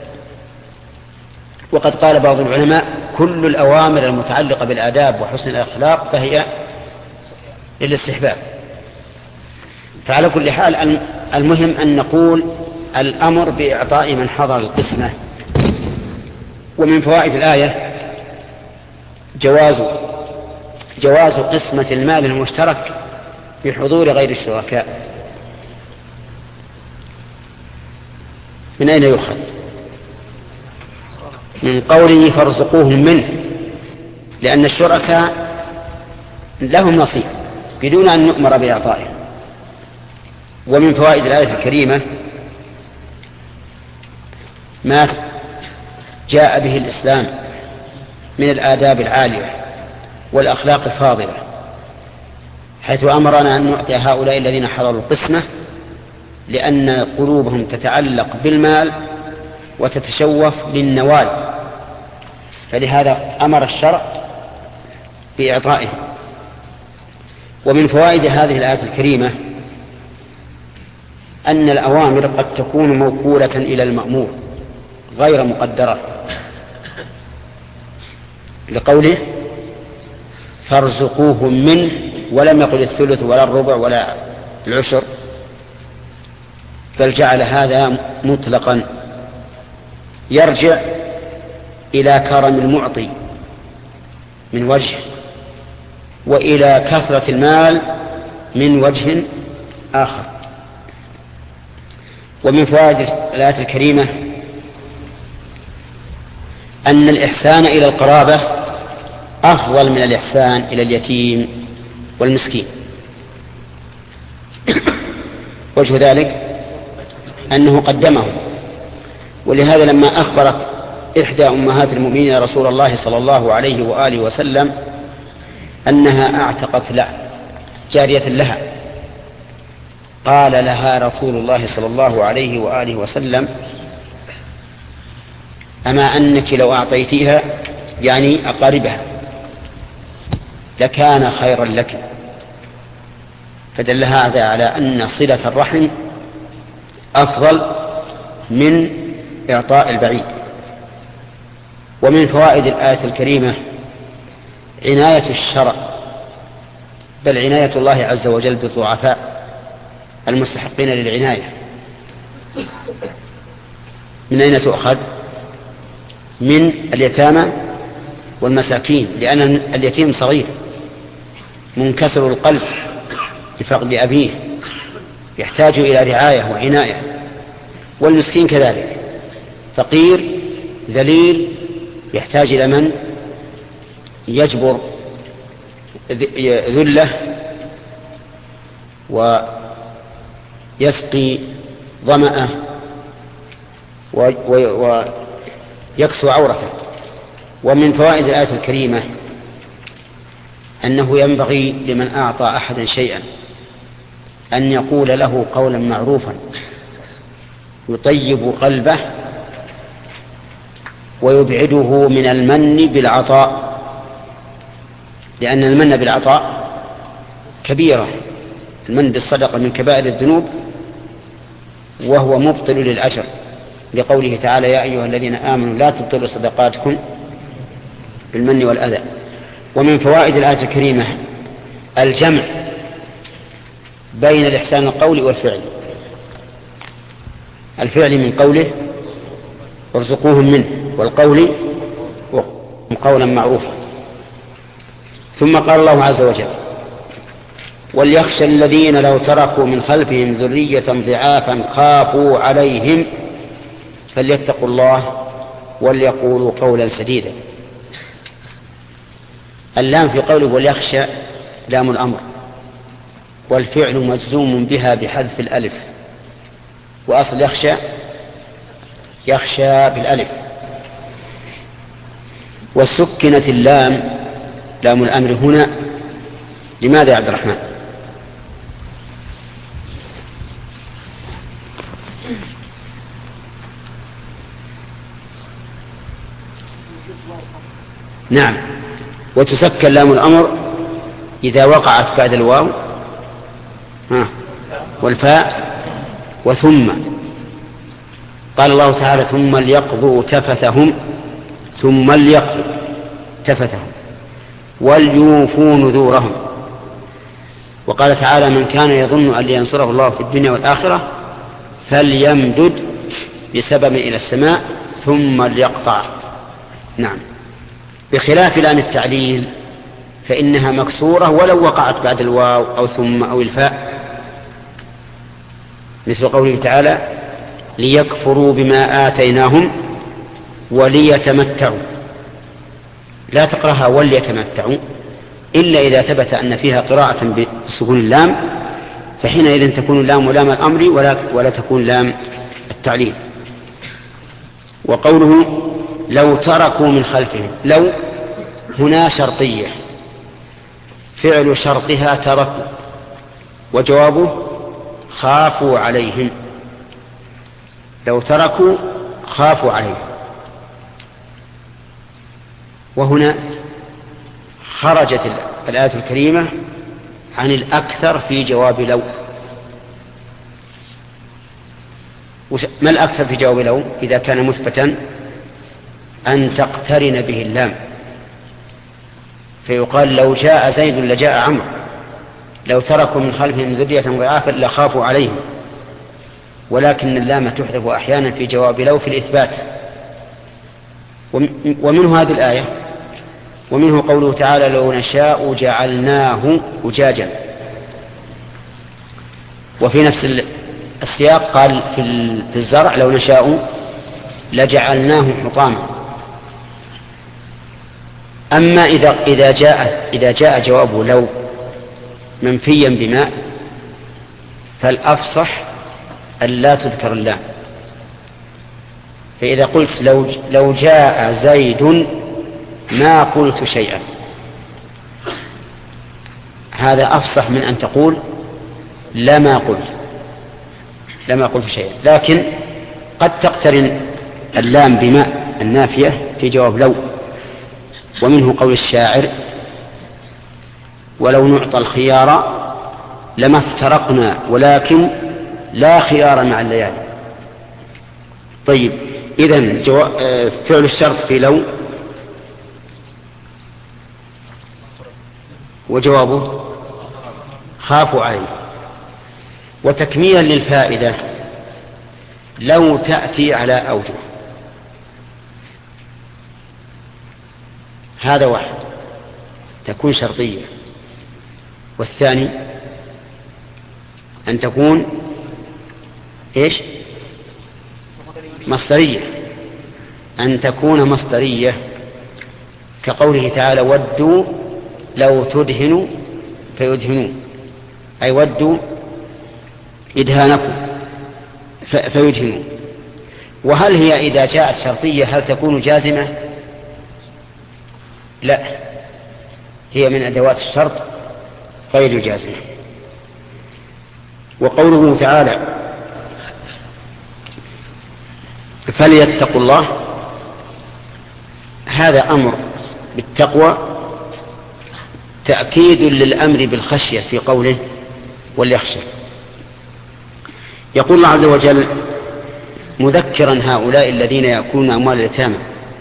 وقد قال بعض العلماء كل الأوامر المتعلقة بالآداب وحسن الأخلاق فهي للاستحباب. فعلى كل حال المهم أن نقول الأمر بإعطاء من حضر القسمة. ومن فوائد الآية جواز جواز قسمة المال المشترك بحضور غير الشركاء. من أين يؤخذ؟ من قوله فارزقوهم منه، لأن الشركاء لهم نصيب بدون أن نؤمر بإعطائهم. ومن فوائد الآية الكريمة ما جاء به الإسلام من الآداب العالية والأخلاق الفاضلة، حيث أمرنا أن نعطي هؤلاء الذين حضروا القسمة لأن قلوبهم تتعلق بالمال وتتشوف للنوال، فلهذا أمر الشرع بإعطائهم. ومن فوائد هذه الآية الكريمة أن الأوامر قد تكون موكولة إلى المأمور غير مقدرة، لقوله فارزقوهم منه، ولم يقل الثلث ولا الربع ولا العشر، بل جعل هذا مطلقا يرجع إلى كرم المعطي من وجه، وإلى كثرة المال من وجه آخر. ومن فوائد الآية الكريمة أن الإحسان إلى القرابة أفضل من الإحسان إلى اليتيم والمسكين. وجه ذلك أنه قدمه، ولهذا لما أخبرت إحدى أمهات المؤمنين رسول الله صلى الله عليه وآله وسلم أنها اعتقت له جارية لها، قال لها رسول الله صلى الله عليه وآله وسلم: أما أنك لو أعطيتيها يعني أقاربها لكان خيرا لك. فدل هذا على أن صلة الرحم أفضل من إعطاء البعيد. ومن فوائد الآية الكريمة عناية الشرع، بل عناية الله عز وجل بالضعفاء المستحقين للعناية. من أين تؤخذ؟ من اليتامى والمساكين، لأن اليتيم صغير منكسر القلب بفقد أبيه يحتاج إلى رعاية وعناية، والمسكين كذلك فقير ذليل يحتاج إلى من يجبر ذله ويسقي ظمأه ويكسو عورته. ومن فوائد الآية الكريمة أنه ينبغي لمن أعطى أحدا شيئا أن يقول له قولا معروفا يطيب قلبه ويبعده من المن بالعطاء، لأن المن بالعطاء كبيرة. المن بالصدقة من كبائر الذنوب وهو مبطل للأجر، لقوله تعالى: يا أيها الذين آمنوا لا تبطلوا صدقاتكم بالمن والأذى. ومن فوائد الآية الكريمة الجمع بين الإحسان القولي والفعل. الفعل من قوله وارزقوهم منه، والقول قولا معروفا. ثم قال الله عز وجل: وليخشى الذين لو تركوا من خلفهم ذرية ضعافا خافوا عليهم فليتقوا الله وليقولوا قولا سديدا. اللام في قوله وليخشى لام الأمر، والفعل مجزوم بها بحذف الألف، وأصل يخشى يخشى بالألف. وسكنت اللام لام الأمر هنا، لماذا يا عبد الرحمن؟ نعم، وتسكن لام الأمر إذا وقعت بعد الواو ها والفاء وثم. قال الله تعالى: ثم ليقضوا تفثهم، ثم ليقضوا تفثهم وليوفوا نذورهم. وقال تعالى: من كان يظن أن ينصره الله في الدنيا والآخرة فليمدد بسبب إلى السماء ثم ليقطع. نعم، بخلاف لام التعليل فإنها مكسورة ولو وقعت بعد الواو أو ثم أو الفاء، مثل قوله تعالى: ليكفروا بما آتيناهم وليتمتعوا. لا تقرأها وليتمتعوا إلا إذا ثبت أن فيها قراءة بسكون اللام، فحينئذ تكون اللام لام الأمر ولا, ولا تكون لام التعليل. وقوله لو تركوا من خلفهم، لو هنا شرطية، فعل شرطها تركوا، وجوابه خافوا عليهم. لو تركوا خافوا عليهم. وهنا خرجت الآية الكريمة عن الأكثر في جواب لو. ما الأكثر في جواب لو إذا كان مثبتا؟ أن تقترن به اللام، فيقال لو جاء زيد لجاء عمرو، لو تركوا من خلفهم ذرية ضعافا لخافوا عليهم. ولكن اللام تحذف أحيانا في جواب لو في الإثبات. ومنه هذه الآية، ومنه قوله تعالى: لو نشاء جعلناه أجاجا. وفي نفس السياق قال في الزرع: لو نشاء لجعلناه حطاما. أما إذا إذا جاء إذا جاء جوابه لو منفيا بماء فالأفصح أن لا تذكر اللام، فإذا قلت لو, لو جاء زيد ما قلت شيئا، هذا أفصح من أن تقول لما قلت لما قلت شيئا. لكن قد تقترن اللام بما النافية في جواب لو، ومنه قول الشاعر: ولو نعطى الخيار لما افترقنا ولكن لا خيار مع الليالي. طيب، إذن جو... فعل الشرط في لو وجوابه خافوا عليه. وتكميلا للفائدة لو تأتي على أوجه، هذا واحد تكون شرطية، والثاني أن تكون إيش؟ مصدرية، أن تكون مصدرية، كقوله تعالى: ودوا لو تدهنوا فيدهنون، أي ودوا إدهانكم فيدهنون. وهل هي إذا جاءت شرطية هل تكون جازمة؟ لا، هي من أدوات الشرط غير جازمة. وقوله تعالى: فليتقوا الله، هذا أمر بالتقوى تأكيد للأمر بالخشية في قوله وليخشى. يقول الله عز وجل مذكرا هؤلاء الذين يأكلون أموال اليتامى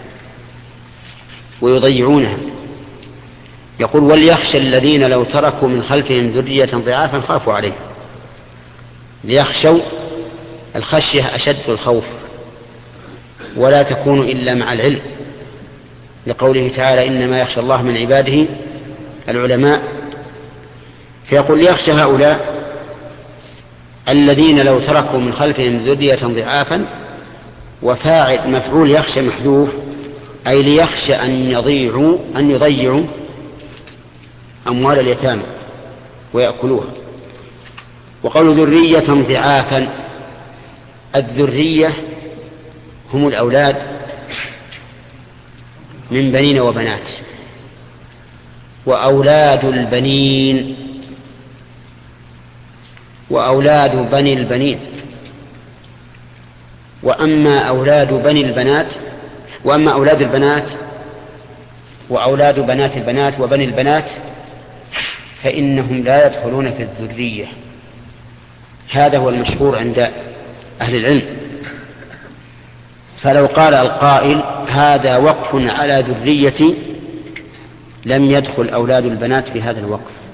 ويضيعونها، يقول: وليخشى الذين لو تركوا من خلفهم ذرية ضعافا خافوا عليهم. ليخشوا، الخشية أشد الخوف، ولا تكون إلا مع العلم، لقوله تعالى: إنما يخشى الله من عباده العلماء. فيقول: ليخشى هؤلاء الذين لو تركوا من خلفهم ذرية ضعافا، وفاعل مفعول يخشى محذوف، أي ليخشى أن يضيعوا أن يضيعوا أموال اليتامى ويأكلوها. وقول ذرية ضعافا، الذرية هم الأولاد من بنين وبنات، وأولاد البنين وأولاد بني البنين. وأما أولاد بني البنات وأما أولاد البنات وأولاد بنات البنات وبني البنات فإنهم لا يدخلون في الذرية. هذا هو المشهور عند أهل العلم. فلو قال القائل: هذا وقف على ذريتي، لم يدخل أولاد البنات في هذا الوقف،